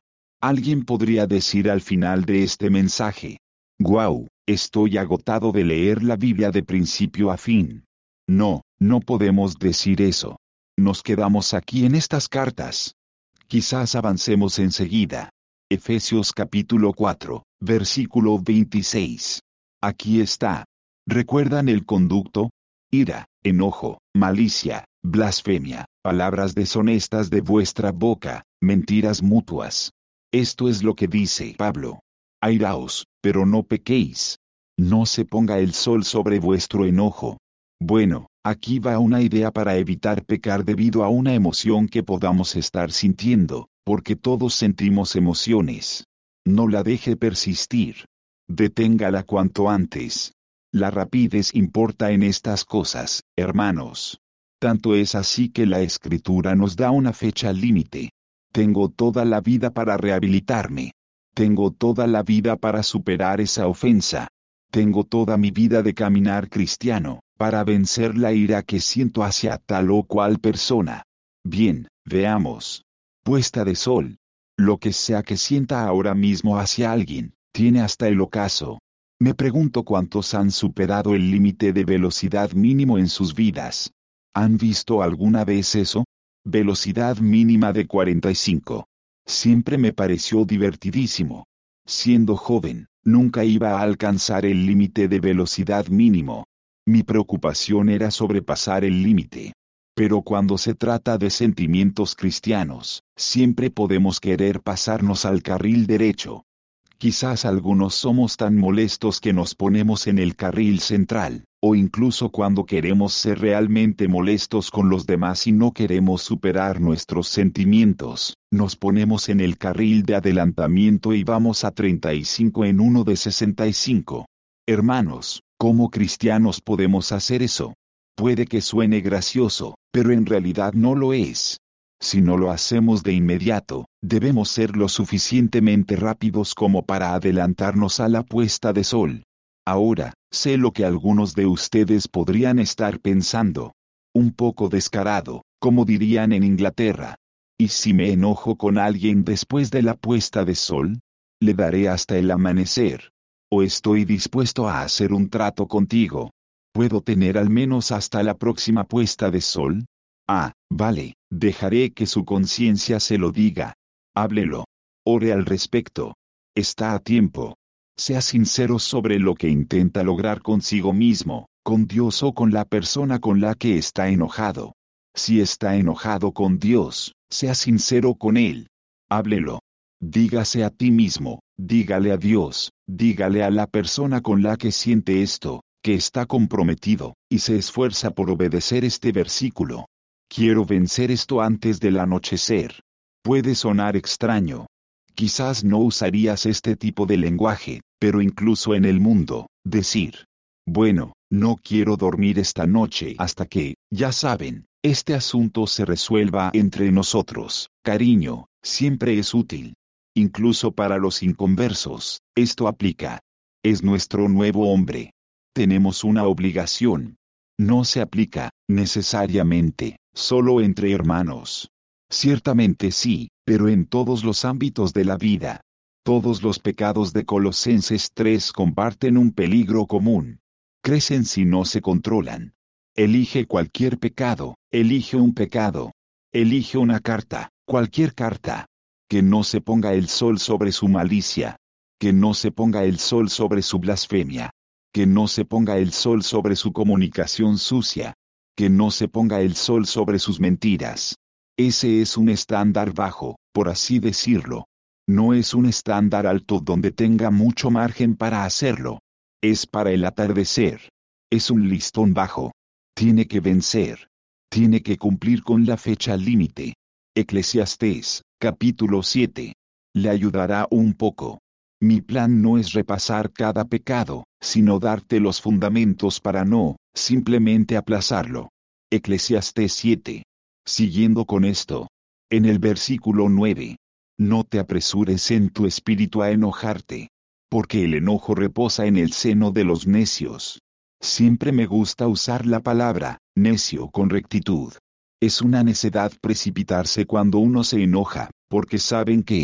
Alguien podría decir al final de este mensaje: «Guau, estoy agotado de leer la Biblia de principio a fin». No, no podemos decir eso. Nos quedamos aquí en estas cartas. Quizás avancemos enseguida. Efesios capítulo cuatro, versículo veintiséis. Aquí está. ¿Recuerdan el conducto? Ira, enojo, malicia, blasfemia, palabras deshonestas de vuestra boca, mentiras mutuas. Esto es lo que dice Pablo. Airaos, pero no pequéis. No se ponga el sol sobre vuestro enojo. Bueno, aquí va una idea para evitar pecar debido a una emoción que podamos estar sintiendo, porque todos sentimos emociones. No la deje persistir. Deténgala cuanto antes. La rapidez importa en estas cosas, hermanos. Tanto es así que la Escritura nos da una fecha límite. Tengo toda la vida para rehabilitarme. Tengo toda la vida para superar esa ofensa. Tengo toda mi vida de caminar cristiano, para vencer la ira que siento hacia tal o cual persona. Bien, veamos. Puesta de sol. Lo que sea que sienta ahora mismo hacia alguien, tiene hasta el ocaso. Me pregunto cuántos han superado el límite de velocidad mínimo en sus vidas. ¿Han visto alguna vez eso? Velocidad mínima de cuarenta y cinco. Siempre me pareció divertidísimo. Siendo joven, nunca iba a alcanzar el límite de velocidad mínimo. Mi preocupación era sobrepasar el límite. Pero cuando se trata de sentimientos cristianos, siempre podemos querer pasarnos al carril derecho. Quizás algunos somos tan molestos que nos ponemos en el carril central, o incluso cuando queremos ser realmente molestos con los demás y no queremos superar nuestros sentimientos, nos ponemos en el carril de adelantamiento y vamos a treinta y cinco en uno de sesenta y cinco. Hermanos, ¿cómo cristianos podemos hacer eso? Puede que suene gracioso, pero en realidad no lo es. Si no lo hacemos de inmediato, debemos ser lo suficientemente rápidos como para adelantarnos a la puesta de sol. Ahora, sé lo que algunos de ustedes podrían estar pensando. Un poco descarado, como dirían en Inglaterra. ¿Y si me enojo con alguien después de la puesta de sol? ¿Le daré hasta el amanecer? ¿O estoy dispuesto a hacer un trato contigo? ¿Puedo tener al menos hasta la próxima puesta de sol? Ah, vale, dejaré que su conciencia se lo diga. Háblelo. Ore al respecto. Está a tiempo. Sea sincero sobre lo que intenta lograr consigo mismo, con Dios o con la persona con la que está enojado. Si está enojado con Dios, sea sincero con Él. Háblelo. Dígase a ti mismo, dígale a Dios, dígale a la persona con la que siente esto, que está comprometido, y se esfuerza por obedecer este versículo. Quiero vencer esto antes del anochecer. Puede sonar extraño. Quizás no usarías este tipo de lenguaje, pero incluso en el mundo, decir, bueno, no quiero dormir esta noche hasta que, ya saben, este asunto se resuelva entre nosotros. Cariño, siempre es útil. Incluso para los inconversos, esto aplica. Es nuestro nuevo hombre. Tenemos una obligación. No se aplica, necesariamente, solo entre hermanos. Ciertamente sí, pero en todos los ámbitos de la vida. Todos los pecados de Colosenses tres comparten un peligro común. Crecen si no se controlan. Elige cualquier pecado, elige un pecado. Elige una carta, cualquier carta. Que no se ponga el sol sobre su malicia. Que no se ponga el sol sobre su blasfemia. Que no se ponga el sol sobre su comunicación sucia. Que no se ponga el sol sobre sus mentiras. Ese es un estándar bajo, por así decirlo. No es un estándar alto donde tenga mucho margen para hacerlo. Es para el atardecer. Es un listón bajo. Tiene que vencer. Tiene que cumplir con la fecha límite. Eclesiastés, capítulo siete. Le ayudará un poco. Mi plan no es repasar cada pecado, sino darte los fundamentos para no, simplemente aplazarlo. Eclesiastés siete. Siguiendo con esto. En el versículo nueve. No te apresures en tu espíritu a enojarte. Porque el enojo reposa en el seno de los necios. Siempre me gusta usar la palabra, necio con rectitud. Es una necedad precipitarse cuando uno se enoja, porque saben que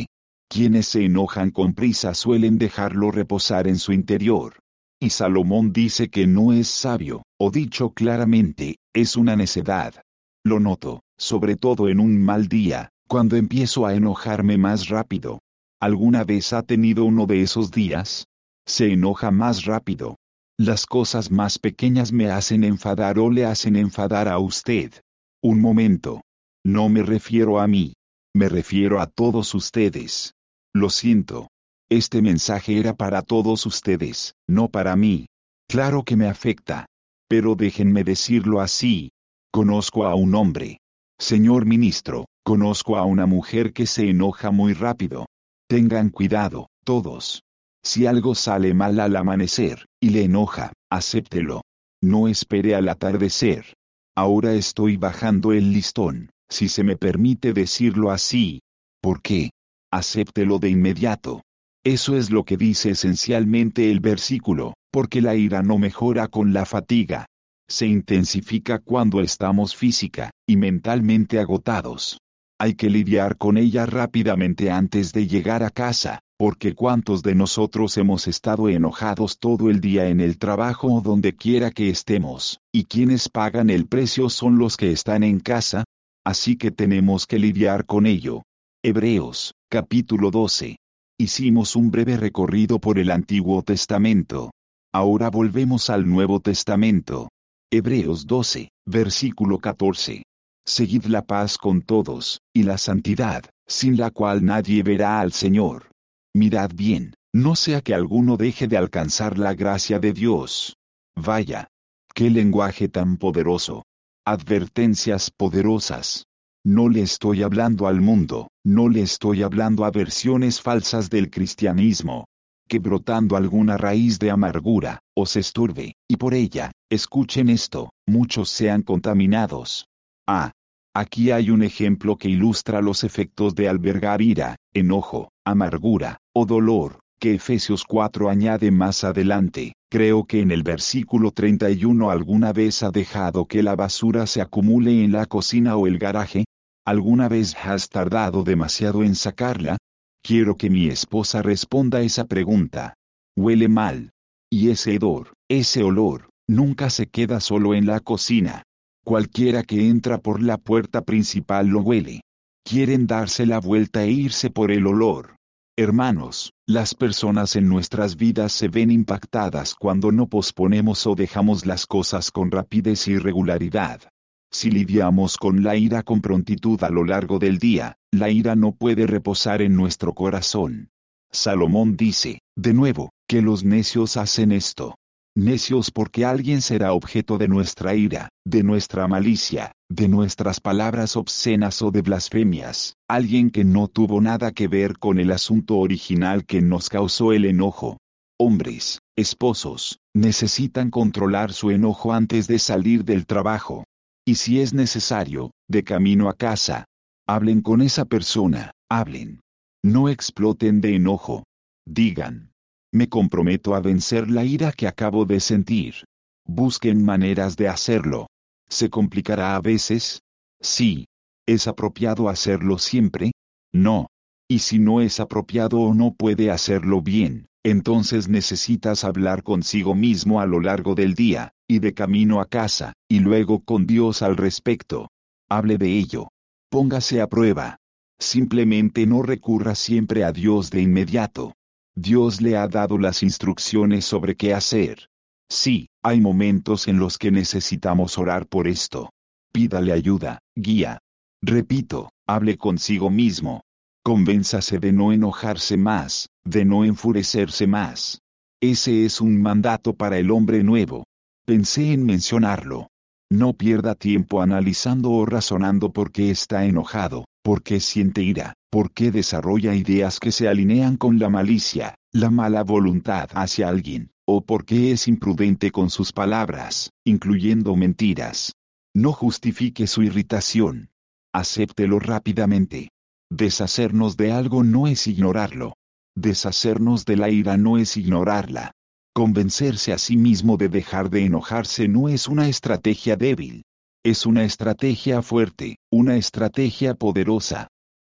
Quienes se enojan con prisa suelen dejarlo reposar en su interior. Y Salomón dice que no es sabio, o dicho claramente, es una necedad. Lo noto, sobre todo en un mal día, cuando empiezo a enojarme más rápido. ¿Alguna vez ha tenido uno de esos días? Se enoja más rápido. Las cosas más pequeñas me hacen enfadar o le hacen enfadar a usted. Un momento. No me refiero a mí. Me refiero a todos ustedes. Lo siento. Este mensaje era para todos ustedes, no para mí. Claro que me afecta. Pero déjenme decirlo así. Conozco a un hombre. Señor ministro, conozco a una mujer que se enoja muy rápido. Tengan cuidado, todos. Si algo sale mal al amanecer, y le enoja, acéptelo. No espere al atardecer. Ahora estoy bajando el listón, si se me permite decirlo así. ¿Por qué? Acéptelo de inmediato. Eso es lo que dice esencialmente el versículo, porque la ira no mejora con la fatiga. Se intensifica cuando estamos física y mentalmente agotados. Hay que lidiar con ella rápidamente antes de llegar a casa, porque ¿cuántos de nosotros hemos estado enojados todo el día en el trabajo o donde quiera que estemos? Y quienes pagan el precio son los que están en casa. Así que tenemos que lidiar con ello. Hebreos, capítulo doce. Hicimos un breve recorrido por el Antiguo Testamento. Ahora volvemos al Nuevo Testamento. Hebreos doce, versículo catorce. Seguid la paz con todos, y la santidad, sin la cual nadie verá al Señor. Mirad bien, no sea que alguno deje de alcanzar la gracia de Dios. Vaya. ¡Qué lenguaje tan poderoso! Advertencias poderosas. No le estoy hablando al mundo, no le estoy hablando a versiones falsas del cristianismo. Que brotando alguna raíz de amargura, os esturbe, y por ella, escuchen esto, muchos sean contaminados. Ah, aquí hay un ejemplo que ilustra los efectos de albergar ira, enojo, amargura, o dolor, que Efesios cuatro añade más adelante. Creo que en el versículo treinta y uno alguna vez ha dejado que la basura se acumule en la cocina o el garaje. ¿Alguna vez has tardado demasiado en sacarla? Quiero que mi esposa responda esa pregunta. Huele mal. Y ese hedor, ese olor, nunca se queda solo en la cocina. Cualquiera que entra por la puerta principal lo huele. Quieren darse la vuelta e irse por el olor. Hermanos, las personas en nuestras vidas se ven impactadas cuando no posponemos o dejamos las cosas con rapidez y regularidad. Si lidiamos con la ira con prontitud a lo largo del día, la ira no puede reposar en nuestro corazón. Salomón dice, de nuevo, que los necios hacen esto. Necios porque alguien será objeto de nuestra ira, de nuestra malicia, de nuestras palabras obscenas o de blasfemias, alguien que no tuvo nada que ver con el asunto original que nos causó el enojo. Hombres, esposos, necesitan controlar su enojo antes de salir del trabajo. Y si es necesario, de camino a casa, hablen con esa persona, hablen. No exploten de enojo. Digan. Me comprometo a vencer la ira que acabo de sentir. Busquen maneras de hacerlo. ¿Se complicará a veces? Sí. ¿Es apropiado hacerlo siempre? No. Y si no es apropiado o no puede hacerlo bien, entonces necesitas hablar consigo mismo a lo largo del día, y de camino a casa, y luego con Dios al respecto. Hable de ello. Póngase a prueba. Simplemente no recurra siempre a Dios de inmediato. Dios le ha dado las instrucciones sobre qué hacer. Sí, hay momentos en los que necesitamos orar por esto. Pídale ayuda, guía. Repito, hable consigo mismo. Convénzase de no enojarse más, de no enfurecerse más. Ese es un mandato para el hombre nuevo. Pensé en mencionarlo. No pierda tiempo analizando o razonando por qué está enojado, por qué siente ira, por qué desarrolla ideas que se alinean con la malicia, la mala voluntad hacia alguien, o por qué es imprudente con sus palabras, incluyendo mentiras. No justifique su irritación. Acéptelo rápidamente. Deshacernos de algo no es ignorarlo. Deshacernos de la ira no es ignorarla. Convencerse a sí mismo de dejar de enojarse no es una estrategia débil. Es una estrategia fuerte, una estrategia poderosa.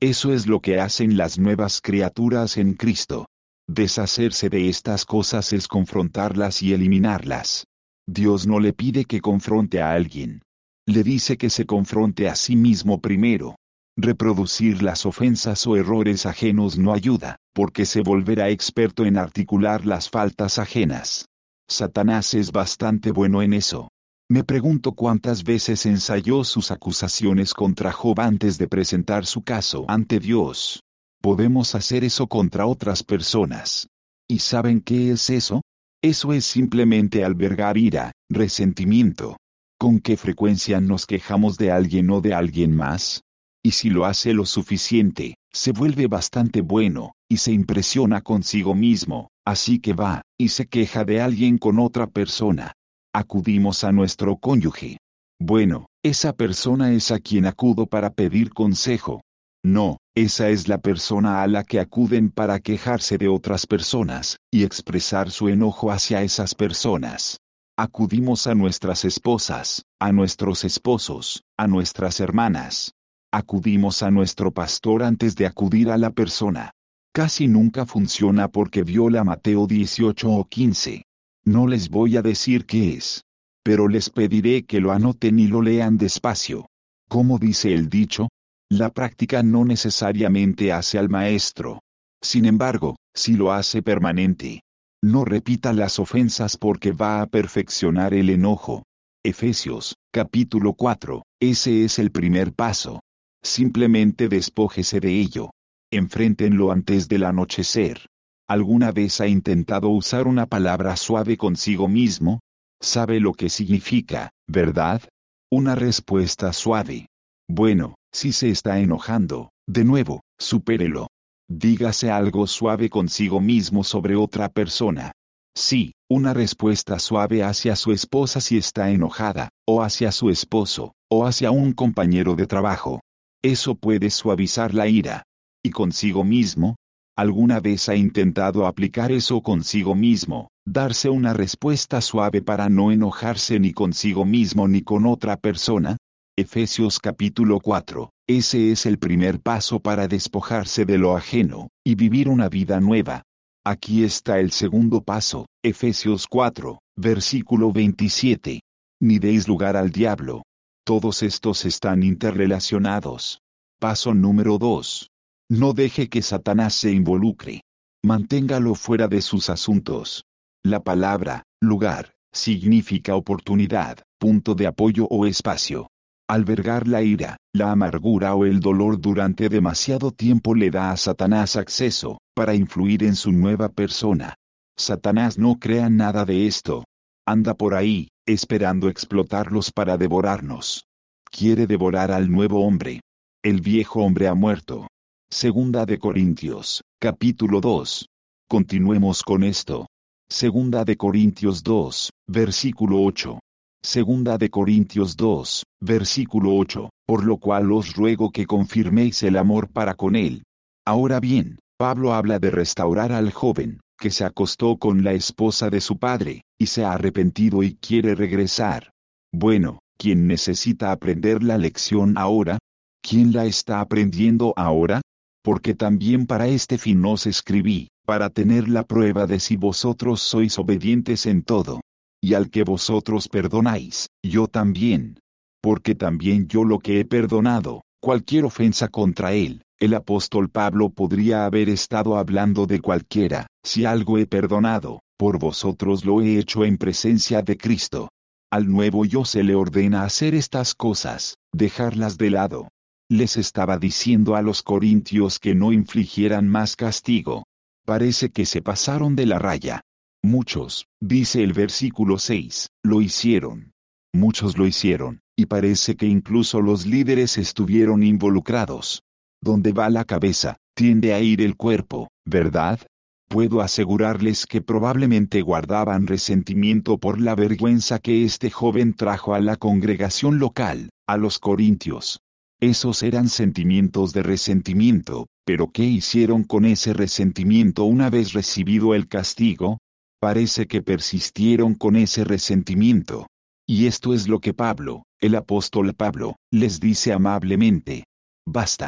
Eso es lo que hacen las nuevas criaturas en Cristo. Deshacerse de estas cosas es confrontarlas y eliminarlas. Dios no le pide que confronte a alguien. Le dice que se confronte a sí mismo primero. Reproducir las ofensas o errores ajenos no ayuda, porque se volverá experto en articular las faltas ajenas. Satanás es bastante bueno en eso. Me pregunto cuántas veces ensayó sus acusaciones contra Job antes de presentar su caso ante Dios. Podemos hacer eso contra otras personas. ¿Y saben qué es eso? Eso es simplemente albergar ira, resentimiento. ¿Con qué frecuencia nos quejamos de alguien o de alguien más? Y si lo hace lo suficiente, se vuelve bastante bueno, y se impresiona consigo mismo, así que va, y se queja de alguien con otra persona. Acudimos a nuestro cónyuge. Bueno, esa persona es a quien acudo para pedir consejo. No, esa es la persona a la que acuden para quejarse de otras personas, y expresar su enojo hacia esas personas. Acudimos a nuestras esposas, a nuestros esposos, a nuestras hermanas. Acudimos a nuestro pastor antes de acudir a la persona. Casi nunca funciona porque viola Mateo dieciocho o quince. No les voy a decir qué es. Pero les pediré que lo anoten y lo lean despacio. ¿Cómo dice el dicho? La práctica no necesariamente hace al maestro. Sin embargo, si lo hace permanente. No repita las ofensas porque va a perfeccionar el enojo. Efesios, capítulo cuatro, ese es el primer paso. Simplemente despójese de ello. Enfréntenlo antes del anochecer. ¿Alguna vez ha intentado usar una palabra suave consigo mismo? Sabe lo que significa, ¿verdad? Una respuesta suave. Bueno, si se está enojando, de nuevo, supérelo. Dígase algo suave consigo mismo sobre otra persona. Sí, una respuesta suave hacia su esposa si está enojada, o hacia su esposo, o hacia un compañero de trabajo. Eso puede suavizar la ira. ¿Y consigo mismo? ¿Alguna vez ha intentado aplicar eso consigo mismo, darse una respuesta suave para no enojarse ni consigo mismo ni con otra persona? Efesios capítulo cuatro, ese es el primer paso para despojarse de lo ajeno, y vivir una vida nueva. Aquí está el segundo paso, Efesios cuatro, versículo veintisiete. Ni deis lugar al diablo. Todos estos están interrelacionados. Paso número dos. No deje que Satanás se involucre. Manténgalo fuera de sus asuntos. La palabra, lugar, significa oportunidad, punto de apoyo o espacio. Albergar la ira, la amargura o el dolor durante demasiado tiempo le da a Satanás acceso, para influir en su nueva persona. Satanás no crea nada de esto. Anda por ahí, esperando explotarlos para devorarnos. Quiere devorar al nuevo hombre. El viejo hombre ha muerto. Segunda de Corintios, capítulo dos. Continuemos con esto. Segunda de Corintios dos, versículo ocho. Segunda de Corintios dos, versículo ocho. Por lo cual os ruego que confirméis el amor para con él. Ahora bien, Pablo habla de restaurar al joven, que se acostó con la esposa de su padre, y se ha arrepentido y quiere regresar. Bueno, ¿quién necesita aprender la lección ahora? ¿Quién la está aprendiendo ahora? Porque también para este fin os escribí, para tener la prueba de si vosotros sois obedientes en todo. Y al que vosotros perdonáis, yo también. Porque también yo lo que he perdonado, cualquier ofensa contra él. El apóstol Pablo podría haber estado hablando de cualquiera, si algo he perdonado, por vosotros lo he hecho en presencia de Cristo. Al nuevo yo se le ordena hacer estas cosas, dejarlas de lado. Les estaba diciendo a los corintios que no infligieran más castigo. Parece que se pasaron de la raya. Muchos, dice el versículo seis, lo hicieron. Muchos lo hicieron, y parece que incluso los líderes estuvieron involucrados. Donde va la cabeza, tiende a ir el cuerpo, ¿verdad? Puedo asegurarles que probablemente guardaban resentimiento por la vergüenza que este joven trajo a la congregación local, a los corintios. Esos eran sentimientos de resentimiento, pero ¿qué hicieron con ese resentimiento una vez recibido el castigo? Parece que persistieron con ese resentimiento. Y esto es lo que Pablo, el apóstol Pablo, les dice amablemente. Basta.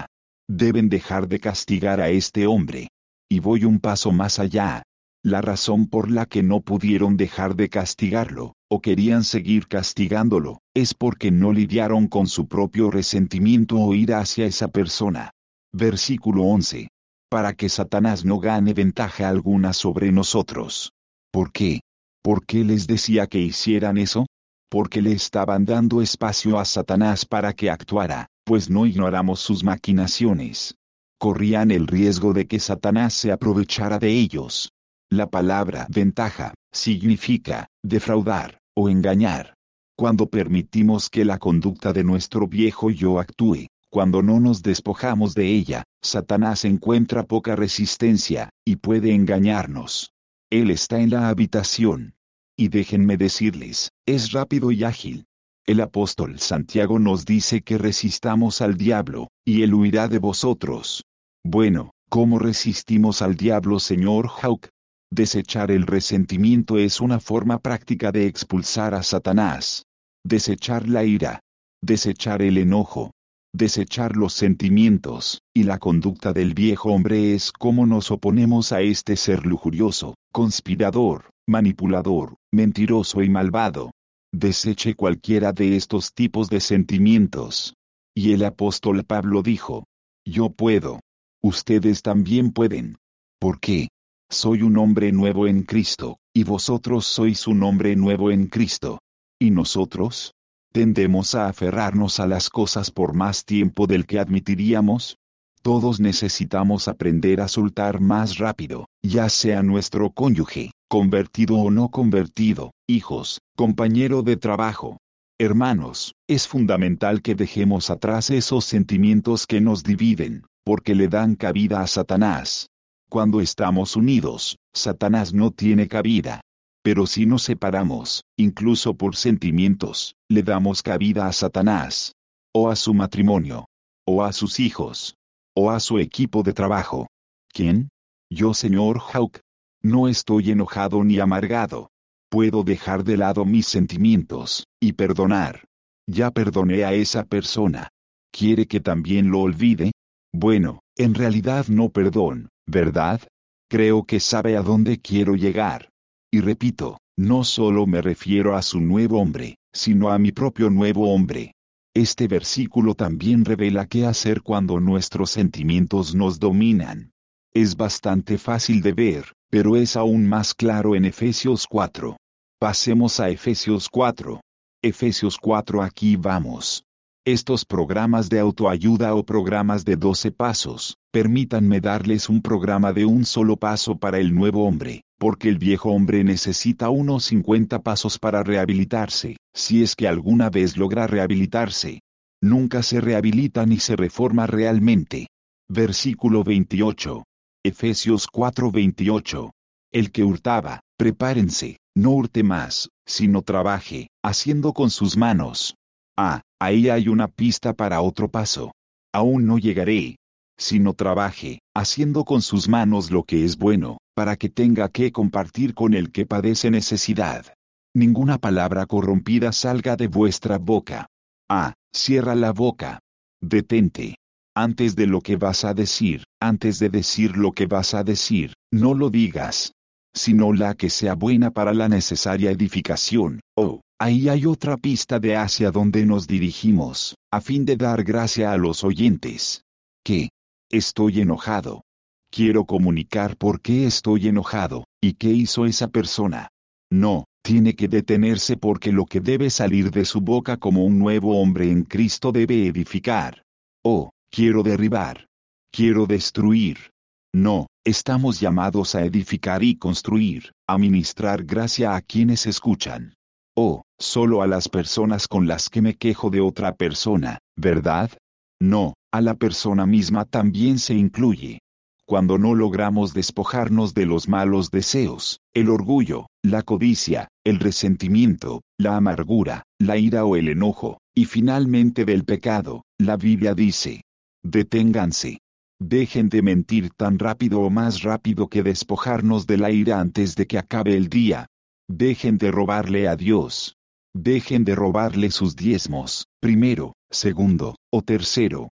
Deben dejar de castigar a este hombre. Y voy un paso más allá. La razón por la que no pudieron dejar de castigarlo, o querían seguir castigándolo, es porque no lidiaron con su propio resentimiento o ira hacia esa persona. Versículo once. Para que Satanás no gane ventaja alguna sobre nosotros. ¿Por qué? ¿Por qué les decía que hicieran eso? Porque le estaban dando espacio a Satanás para que actuara, pues no ignoramos sus maquinaciones. Corrían el riesgo de que Satanás se aprovechara de ellos. La palabra ventaja significa defraudar o engañar. Cuando permitimos que la conducta de nuestro viejo yo actúe, cuando no nos despojamos de ella, Satanás encuentra poca resistencia y puede engañarnos. Él está en la habitación. Y déjenme decirles, es rápido y ágil. El apóstol Santiago nos dice que resistamos al diablo, y él huirá de vosotros. Bueno, ¿cómo resistimos al diablo, señor Hawk? Desechar el resentimiento es una forma práctica de expulsar a Satanás. Desechar la ira. Desechar el enojo. Desechar los sentimientos, y la conducta del viejo hombre es cómo nos oponemos a este ser lujurioso, conspirador, manipulador, mentiroso y malvado. Deseche cualquiera de estos tipos de sentimientos. Y el apóstol Pablo dijo, yo puedo. Ustedes también pueden. ¿Por qué? Soy un hombre nuevo en Cristo, y vosotros sois un hombre nuevo en Cristo. ¿Y nosotros? ¿Tendemos a aferrarnos a las cosas por más tiempo del que admitiríamos? Todos necesitamos aprender a soltar más rápido, ya sea nuestro cónyuge, convertido o no convertido, hijos, compañero de trabajo. Hermanos, es fundamental que dejemos atrás esos sentimientos que nos dividen, porque le dan cabida a Satanás. Cuando estamos unidos, Satanás no tiene cabida. Pero si nos separamos, incluso por sentimientos, le damos cabida a Satanás. O a su matrimonio. O a sus hijos. O a su equipo de trabajo. ¿Quién? Yo, señor Hawk. No estoy enojado ni amargado. Puedo dejar de lado mis sentimientos, y perdonar. Ya perdoné a esa persona. ¿Quiere que también lo olvide? Bueno, en realidad no perdón, ¿verdad? Creo que sabe a dónde quiero llegar. Y repito, no solo me refiero a su nuevo hombre, sino a mi propio nuevo hombre. Este versículo también revela qué hacer cuando nuestros sentimientos nos dominan. Es bastante fácil de ver, pero es aún más claro en Efesios cuatro. Pasemos a Efesios cuatro. Efesios cuatro, aquí vamos. Estos programas de autoayuda o programas de doce pasos, permítanme darles un programa de un solo paso para el nuevo hombre, porque el viejo hombre necesita unos cincuenta pasos para rehabilitarse, si es que alguna vez logra rehabilitarse. Nunca se rehabilita ni se reforma realmente. Versículo veintiocho. Efesios cuatro veintiocho. El que hurtaba, prepárense, no hurte más, sino trabaje, haciendo con sus manos. Ah, ahí hay una pista para otro paso. Aún no llegaré. Sino trabaje, haciendo con sus manos lo que es bueno, para que tenga que compartir con el que padece necesidad. Ninguna palabra corrompida salga de vuestra boca. Ah, cierra la boca. Detente. Antes de lo que vas a decir, antes de decir lo que vas a decir, no lo digas. Sino la que sea buena para la necesaria edificación. Oh, ahí hay otra pista de hacia donde nos dirigimos, a fin de dar gracia a los oyentes. ¿Qué? Estoy enojado. Quiero comunicar por qué estoy enojado, y qué hizo esa persona. No, tiene que detenerse porque lo que debe salir de su boca como un nuevo hombre en Cristo debe edificar. Oh, quiero derribar. Quiero destruir. No, estamos llamados a edificar y construir, a ministrar gracia a quienes escuchan. Oh, solo a las personas con las que me quejo de otra persona, ¿verdad? No, a la persona misma también se incluye. Cuando no logramos despojarnos de los malos deseos, el orgullo, la codicia, el resentimiento, la amargura, la ira o el enojo, y finalmente del pecado, la Biblia dice: deténganse. Dejen de mentir tan rápido o más rápido que despojarnos de la ira antes de que acabe el día. Dejen de robarle a Dios. Dejen de robarle sus diezmos, primero, segundo, o tercero.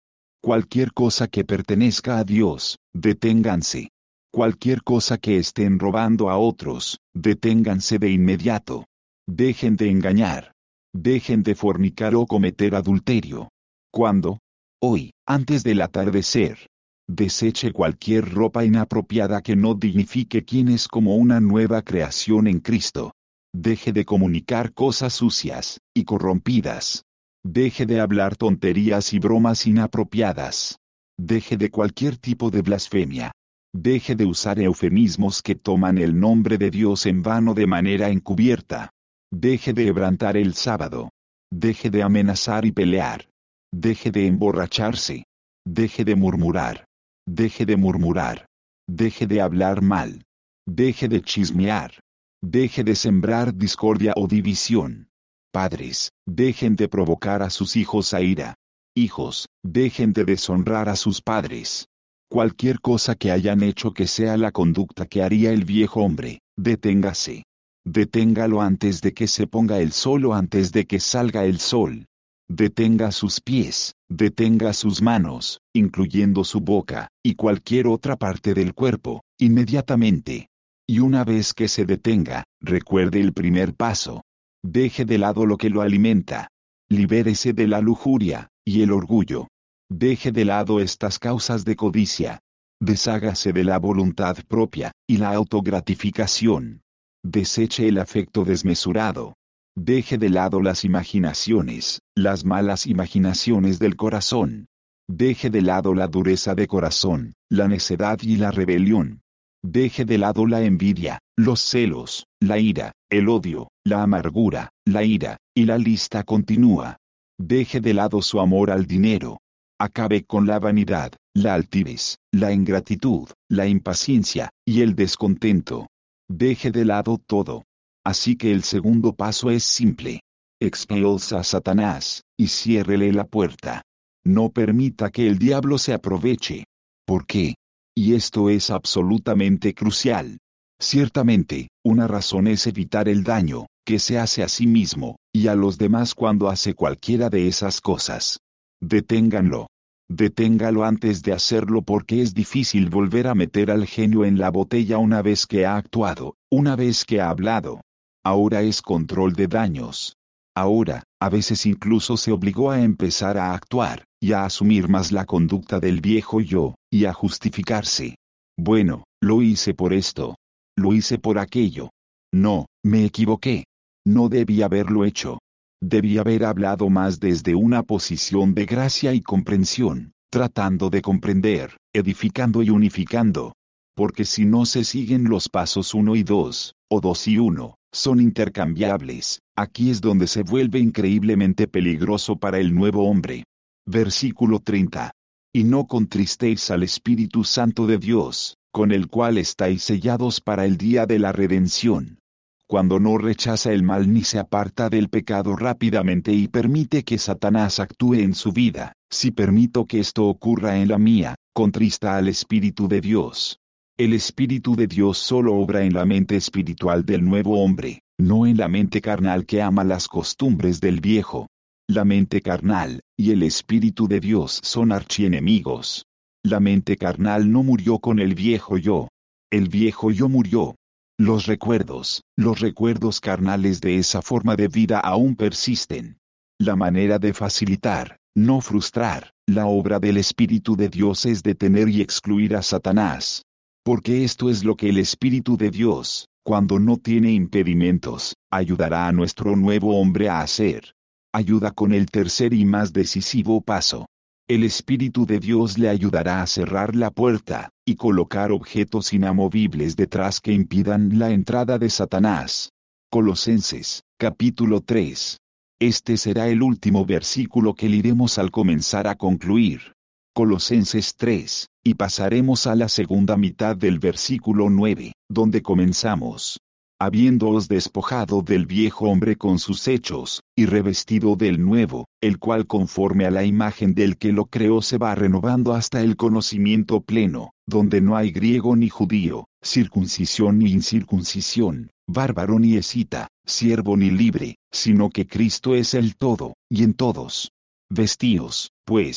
Cualquier cosa que pertenezca a Dios, deténganse. Cualquier cosa que estén robando a otros, deténganse de inmediato. Dejen de engañar. Dejen de fornicar o cometer adulterio. ¿Cuándo? Hoy, antes del atardecer. Deseche cualquier ropa inapropiada que no dignifique quién es como una nueva creación en Cristo. Deje de comunicar cosas sucias y corrompidas. Deje de hablar tonterías y bromas inapropiadas. Deje de cualquier tipo de blasfemia. Deje de usar eufemismos que toman el nombre de Dios en vano de manera encubierta. Deje de quebrantar el sábado. Deje de amenazar y pelear. Deje de emborracharse. Deje de murmurar. Deje de murmurar. Deje de hablar mal. Deje de chismear. Deje de sembrar discordia o división. Padres, dejen de provocar a sus hijos a ira. Hijos, dejen de deshonrar a sus padres. Cualquier cosa que hayan hecho que sea la conducta que haría el viejo hombre, deténgase. Deténgalo antes de que se ponga el sol o antes de que salga el sol. Detenga sus pies, detenga sus manos, incluyendo su boca, y cualquier otra parte del cuerpo, inmediatamente. Y una vez que se detenga, recuerde el primer paso. Deje de lado lo que lo alimenta. Libérese de la lujuria y el orgullo. Deje de lado estas causas de codicia. Deshágase de la voluntad propia y la autogratificación. Deseche el afecto desmesurado. Deje de lado las imaginaciones, las malas imaginaciones del corazón. Deje de lado la dureza de corazón, la necedad y la rebelión. Deje de lado la envidia, los celos, la ira, el odio, la amargura, la ira, y la lista continúa. Deje de lado su amor al dinero. Acabe con la vanidad, la altivez, la ingratitud, la impaciencia, y el descontento. Deje de lado todo. Así que el segundo paso es simple. Expulsa a Satanás, y ciérrele la puerta. No permita que el diablo se aproveche. ¿Por qué? Y esto es absolutamente crucial. Ciertamente, una razón es evitar el daño que se hace a sí mismo y a los demás cuando hace cualquiera de esas cosas. Deténganlo. Deténgalo antes de hacerlo porque es difícil volver a meter al genio en la botella una vez que ha actuado, una vez que ha hablado. Ahora es control de daños. Ahora, a veces incluso se obligó a empezar a actuar, y a asumir más la conducta del viejo yo, y a justificarse. Bueno, lo hice por esto. Lo hice por aquello. No, me equivoqué. No debí haberlo hecho. Debí haber hablado más desde una posición de gracia y comprensión, tratando de comprender, edificando y unificando. Porque si no se siguen los pasos uno y dos, o dos y uno, son intercambiables, aquí es donde se vuelve increíblemente peligroso para el nuevo hombre. Versículo treinta. Y no contristéis al Espíritu Santo de Dios, con el cual estáis sellados para el día de la redención. Cuando no rechaza el mal ni se aparta del pecado rápidamente y permite que Satanás actúe en su vida, si permito que esto ocurra en la mía, contrista al Espíritu de Dios. El Espíritu de Dios solo obra en la mente espiritual del nuevo hombre, no en la mente carnal que ama las costumbres del viejo. La mente carnal y el Espíritu de Dios son archienemigos. La mente carnal no murió con el viejo yo. El viejo yo murió. Los recuerdos, los recuerdos carnales de esa forma de vida aún persisten. La manera de facilitar, no frustrar, la obra del Espíritu de Dios es detener y excluir a Satanás. Porque esto es lo que el Espíritu de Dios, cuando no tiene impedimentos, ayudará a nuestro nuevo hombre a hacer. Ayuda con el tercer y más decisivo paso. El Espíritu de Dios le ayudará a cerrar la puerta, y colocar objetos inamovibles detrás que impidan la entrada de Satanás. Colosenses, capítulo tres. Este será el último versículo que leeremos al comenzar a concluir. Colosenses tres, y pasaremos a la segunda mitad del versículo nueve, donde comenzamos. Habiéndoos despojado del viejo hombre con sus hechos, y revestido del nuevo, el cual conforme a la imagen del que lo creó se va renovando hasta el conocimiento pleno, donde no hay griego ni judío, circuncisión ni incircuncisión, bárbaro ni escita, siervo ni libre, sino que Cristo es el todo, y en todos. Vestíos, pues,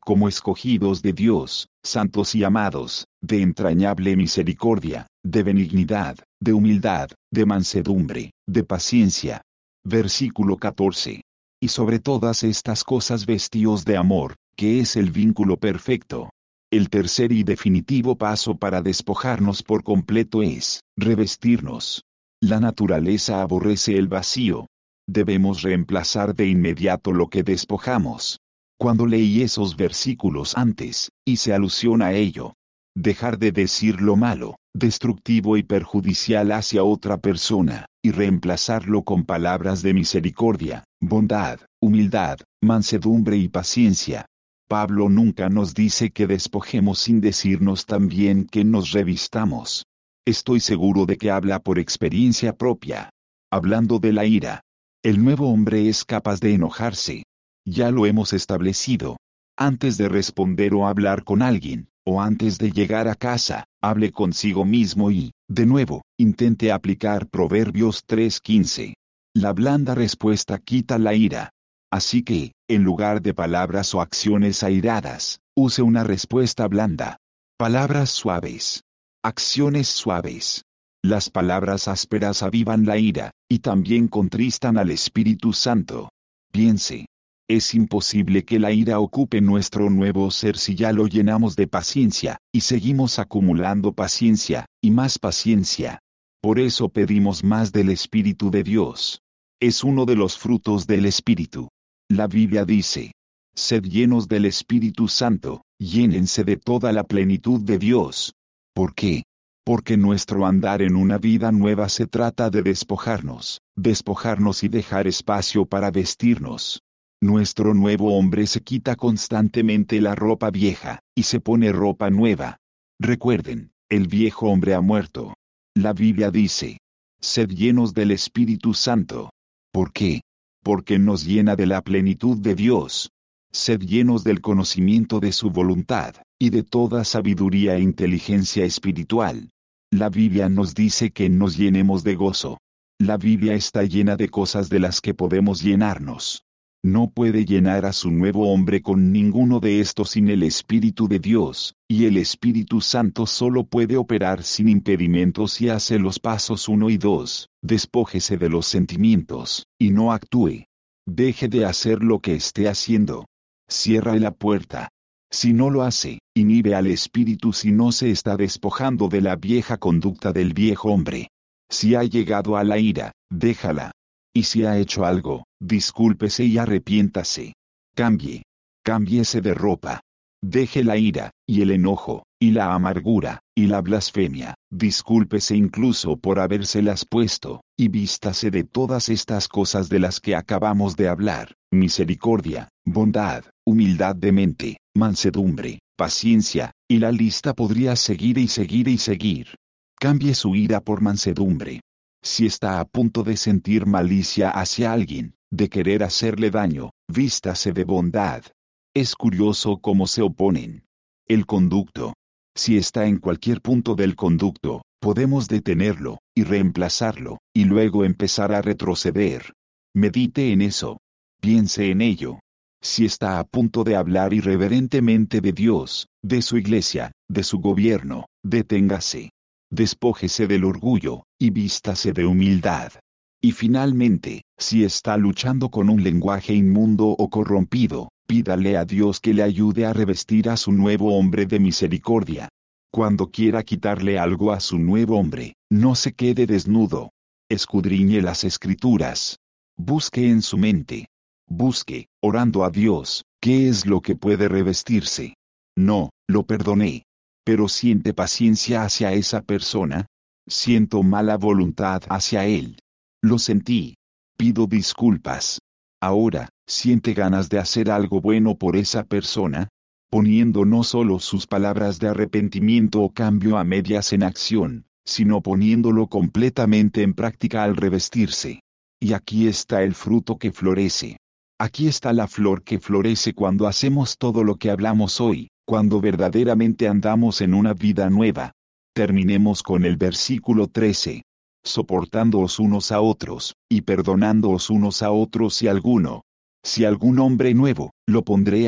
como escogidos de Dios, santos y amados, de entrañable misericordia, de benignidad, de humildad, de mansedumbre, de paciencia. Versículo catorce. Y sobre todas estas cosas vestíos de amor, que es el vínculo perfecto. El tercer y definitivo paso para despojarnos por completo es revestirnos. La naturaleza aborrece el vacío. Debemos reemplazar de inmediato lo que despojamos. Cuando leí esos versículos antes, hice alusión a ello. Dejar de decir lo malo, destructivo y perjudicial hacia otra persona, y reemplazarlo con palabras de misericordia, bondad, humildad, mansedumbre y paciencia. Pablo nunca nos dice que despojemos sin decirnos también que nos revistamos. Estoy seguro de que habla por experiencia propia. Hablando de la ira. El nuevo hombre es capaz de enojarse. Ya lo hemos establecido. Antes de responder o hablar con alguien, o antes de llegar a casa, hable consigo mismo y, de nuevo, intente aplicar Proverbios tres quince. La blanda respuesta quita la ira. Así que, en lugar de palabras o acciones airadas, use una respuesta blanda. Palabras suaves. Acciones suaves. Las palabras ásperas avivan la ira, y también contristan al Espíritu Santo. Piense. Es imposible que la ira ocupe nuestro nuevo ser si ya lo llenamos de paciencia, y seguimos acumulando paciencia, y más paciencia. Por eso pedimos más del Espíritu de Dios. Es uno de los frutos del Espíritu. La Biblia dice, sed llenos del Espíritu Santo, llénense de toda la plenitud de Dios. ¿Por qué? Porque nuestro andar en una vida nueva se trata de despojarnos, despojarnos y dejar espacio para vestirnos. Nuestro nuevo hombre se quita constantemente la ropa vieja, y se pone ropa nueva. Recuerden, el viejo hombre ha muerto. La Biblia dice, sed llenos del Espíritu Santo. ¿Por qué? Porque nos llena de la plenitud de Dios. Sed llenos del conocimiento de su voluntad, y de toda sabiduría e inteligencia espiritual. La Biblia nos dice que nos llenemos de gozo. La Biblia está llena de cosas de las que podemos llenarnos. No puede llenar a su nuevo hombre con ninguno de estos sin el Espíritu de Dios, y el Espíritu Santo solo puede operar sin impedimentos y hace los pasos uno y dos. Despójese de los sentimientos, y no actúe. Deje de hacer lo que esté haciendo. Cierra la puerta. Si no lo hace, inhibe al Espíritu si no se está despojando de la vieja conducta del viejo hombre. Si ha llegado a la ira, déjala. Y si ha hecho algo, discúlpese y arrepiéntase. Cambie. Cámbiese de ropa. Deje la ira, y el enojo, y la amargura, y la blasfemia. Discúlpese incluso por habérselas puesto, y vístase de todas estas cosas de las que acabamos de hablar: misericordia, bondad, humildad de mente, mansedumbre, paciencia, y la lista podría seguir y seguir y seguir. Cambie su ira por mansedumbre. Si está a punto de sentir malicia hacia alguien, de querer hacerle daño, vístase de bondad. Es curioso cómo se oponen. El conducto. Si está en cualquier punto del conducto, podemos detenerlo, y reemplazarlo, y luego empezar a retroceder. Medite en eso. Piense en ello. Si está a punto de hablar irreverentemente de Dios, de su iglesia, de su gobierno, deténgase. Despójese del orgullo, y vístase de humildad. Y finalmente, si está luchando con un lenguaje inmundo o corrompido, pídale a Dios que le ayude a revestir a su nuevo hombre de misericordia. Cuando quiera quitarle algo a su nuevo hombre, no se quede desnudo. Escudriñe las Escrituras. Busque en su mente. Busque, orando a Dios, qué es lo que puede revestirse. No, lo perdoné. Pero siente paciencia hacia esa persona. Siento mala voluntad hacia él. Lo sentí. Pido disculpas. Ahora, ¿siente ganas de hacer algo bueno por esa persona? Poniendo no solo sus palabras de arrepentimiento o cambio a medias en acción, sino poniéndolo completamente en práctica al revestirse. Y aquí está el fruto que florece. Aquí está la flor que florece cuando hacemos todo lo que hablamos hoy, cuando verdaderamente andamos en una vida nueva. Terminemos con el versículo trece. Soportándoos unos a otros, y perdonándoos unos a otros si alguno. Si algún hombre nuevo, lo pondré ahí,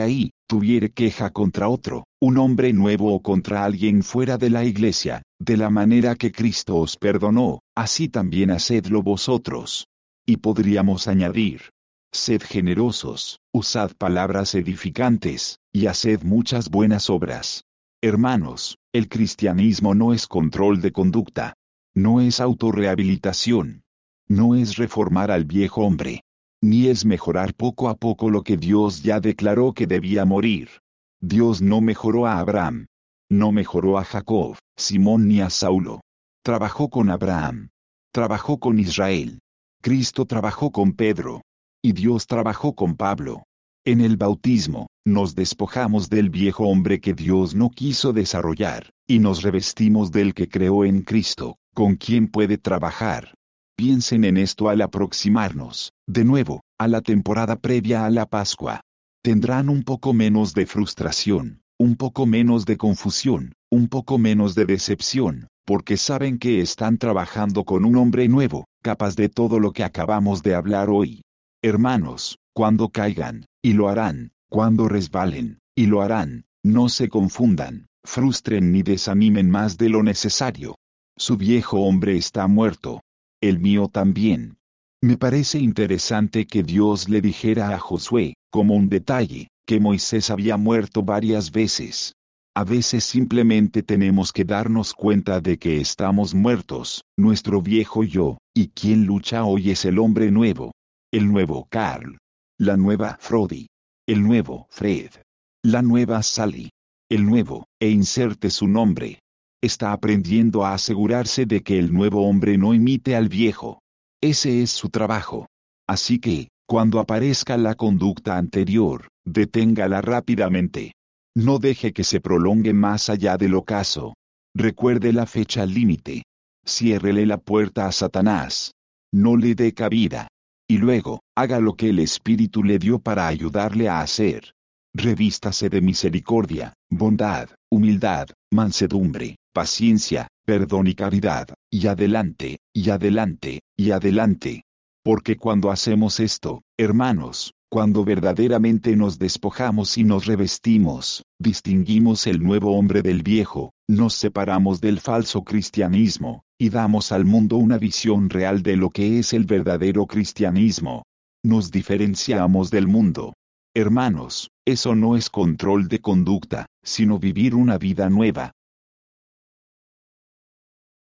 tuviere queja contra otro, un hombre nuevo o contra alguien fuera de la iglesia, de la manera que Cristo os perdonó, así también hacedlo vosotros. Y podríamos añadir, sed generosos, usad palabras edificantes, y haced muchas buenas obras. Hermanos, el cristianismo no es control de conducta. No es autorrehabilitación. No es reformar al viejo hombre. Ni es mejorar poco a poco lo que Dios ya declaró que debía morir. Dios no mejoró a Abraham. No mejoró a Jacob, Simón ni a Saulo. Trabajó con Abraham. Trabajó con Israel. Cristo trabajó con Pedro. Y Dios trabajó con Pablo. En el bautismo, nos despojamos del viejo hombre que Dios no quiso desarrollar, y nos revestimos del que creó en Cristo, con quien puede trabajar. Piensen en esto al aproximarnos, de nuevo, a la temporada previa a la Pascua. Tendrán un poco menos de frustración, un poco menos de confusión, un poco menos de decepción, porque saben que están trabajando con un hombre nuevo, capaz de todo lo que acabamos de hablar hoy. Hermanos, cuando caigan, y lo harán, cuando resbalen, y lo harán, no se confundan, frustren ni desanimen más de lo necesario. Su viejo hombre está muerto. El mío también. Me parece interesante que Dios le dijera a Josué, como un detalle, que Moisés había muerto varias veces. A veces simplemente tenemos que darnos cuenta de que estamos muertos, nuestro viejo yo, y quien lucha hoy es el hombre nuevo. El nuevo Carl. La nueva Frodi. El nuevo Fred. La nueva Sally. El nuevo, e inserte su nombre. Está aprendiendo a asegurarse de que el nuevo hombre no imite al viejo. Ese es su trabajo. Así que, cuando aparezca la conducta anterior, deténgala rápidamente. No deje que se prolongue más allá del ocaso. Recuerde la fecha límite. Ciérrele la puerta a Satanás. No le dé cabida. Y luego, haga lo que el Espíritu le dio para ayudarle a hacer. Revístase de misericordia, bondad, humildad, mansedumbre, paciencia, perdón y caridad, y adelante, y adelante, y adelante. Porque cuando hacemos esto, hermanos, cuando verdaderamente nos despojamos y nos revestimos, distinguimos el nuevo hombre del viejo, nos separamos del falso cristianismo, y damos al mundo una visión real de lo que es el verdadero cristianismo. Nos diferenciamos del mundo. Hermanos, eso no es control de conducta, sino vivir una vida nueva.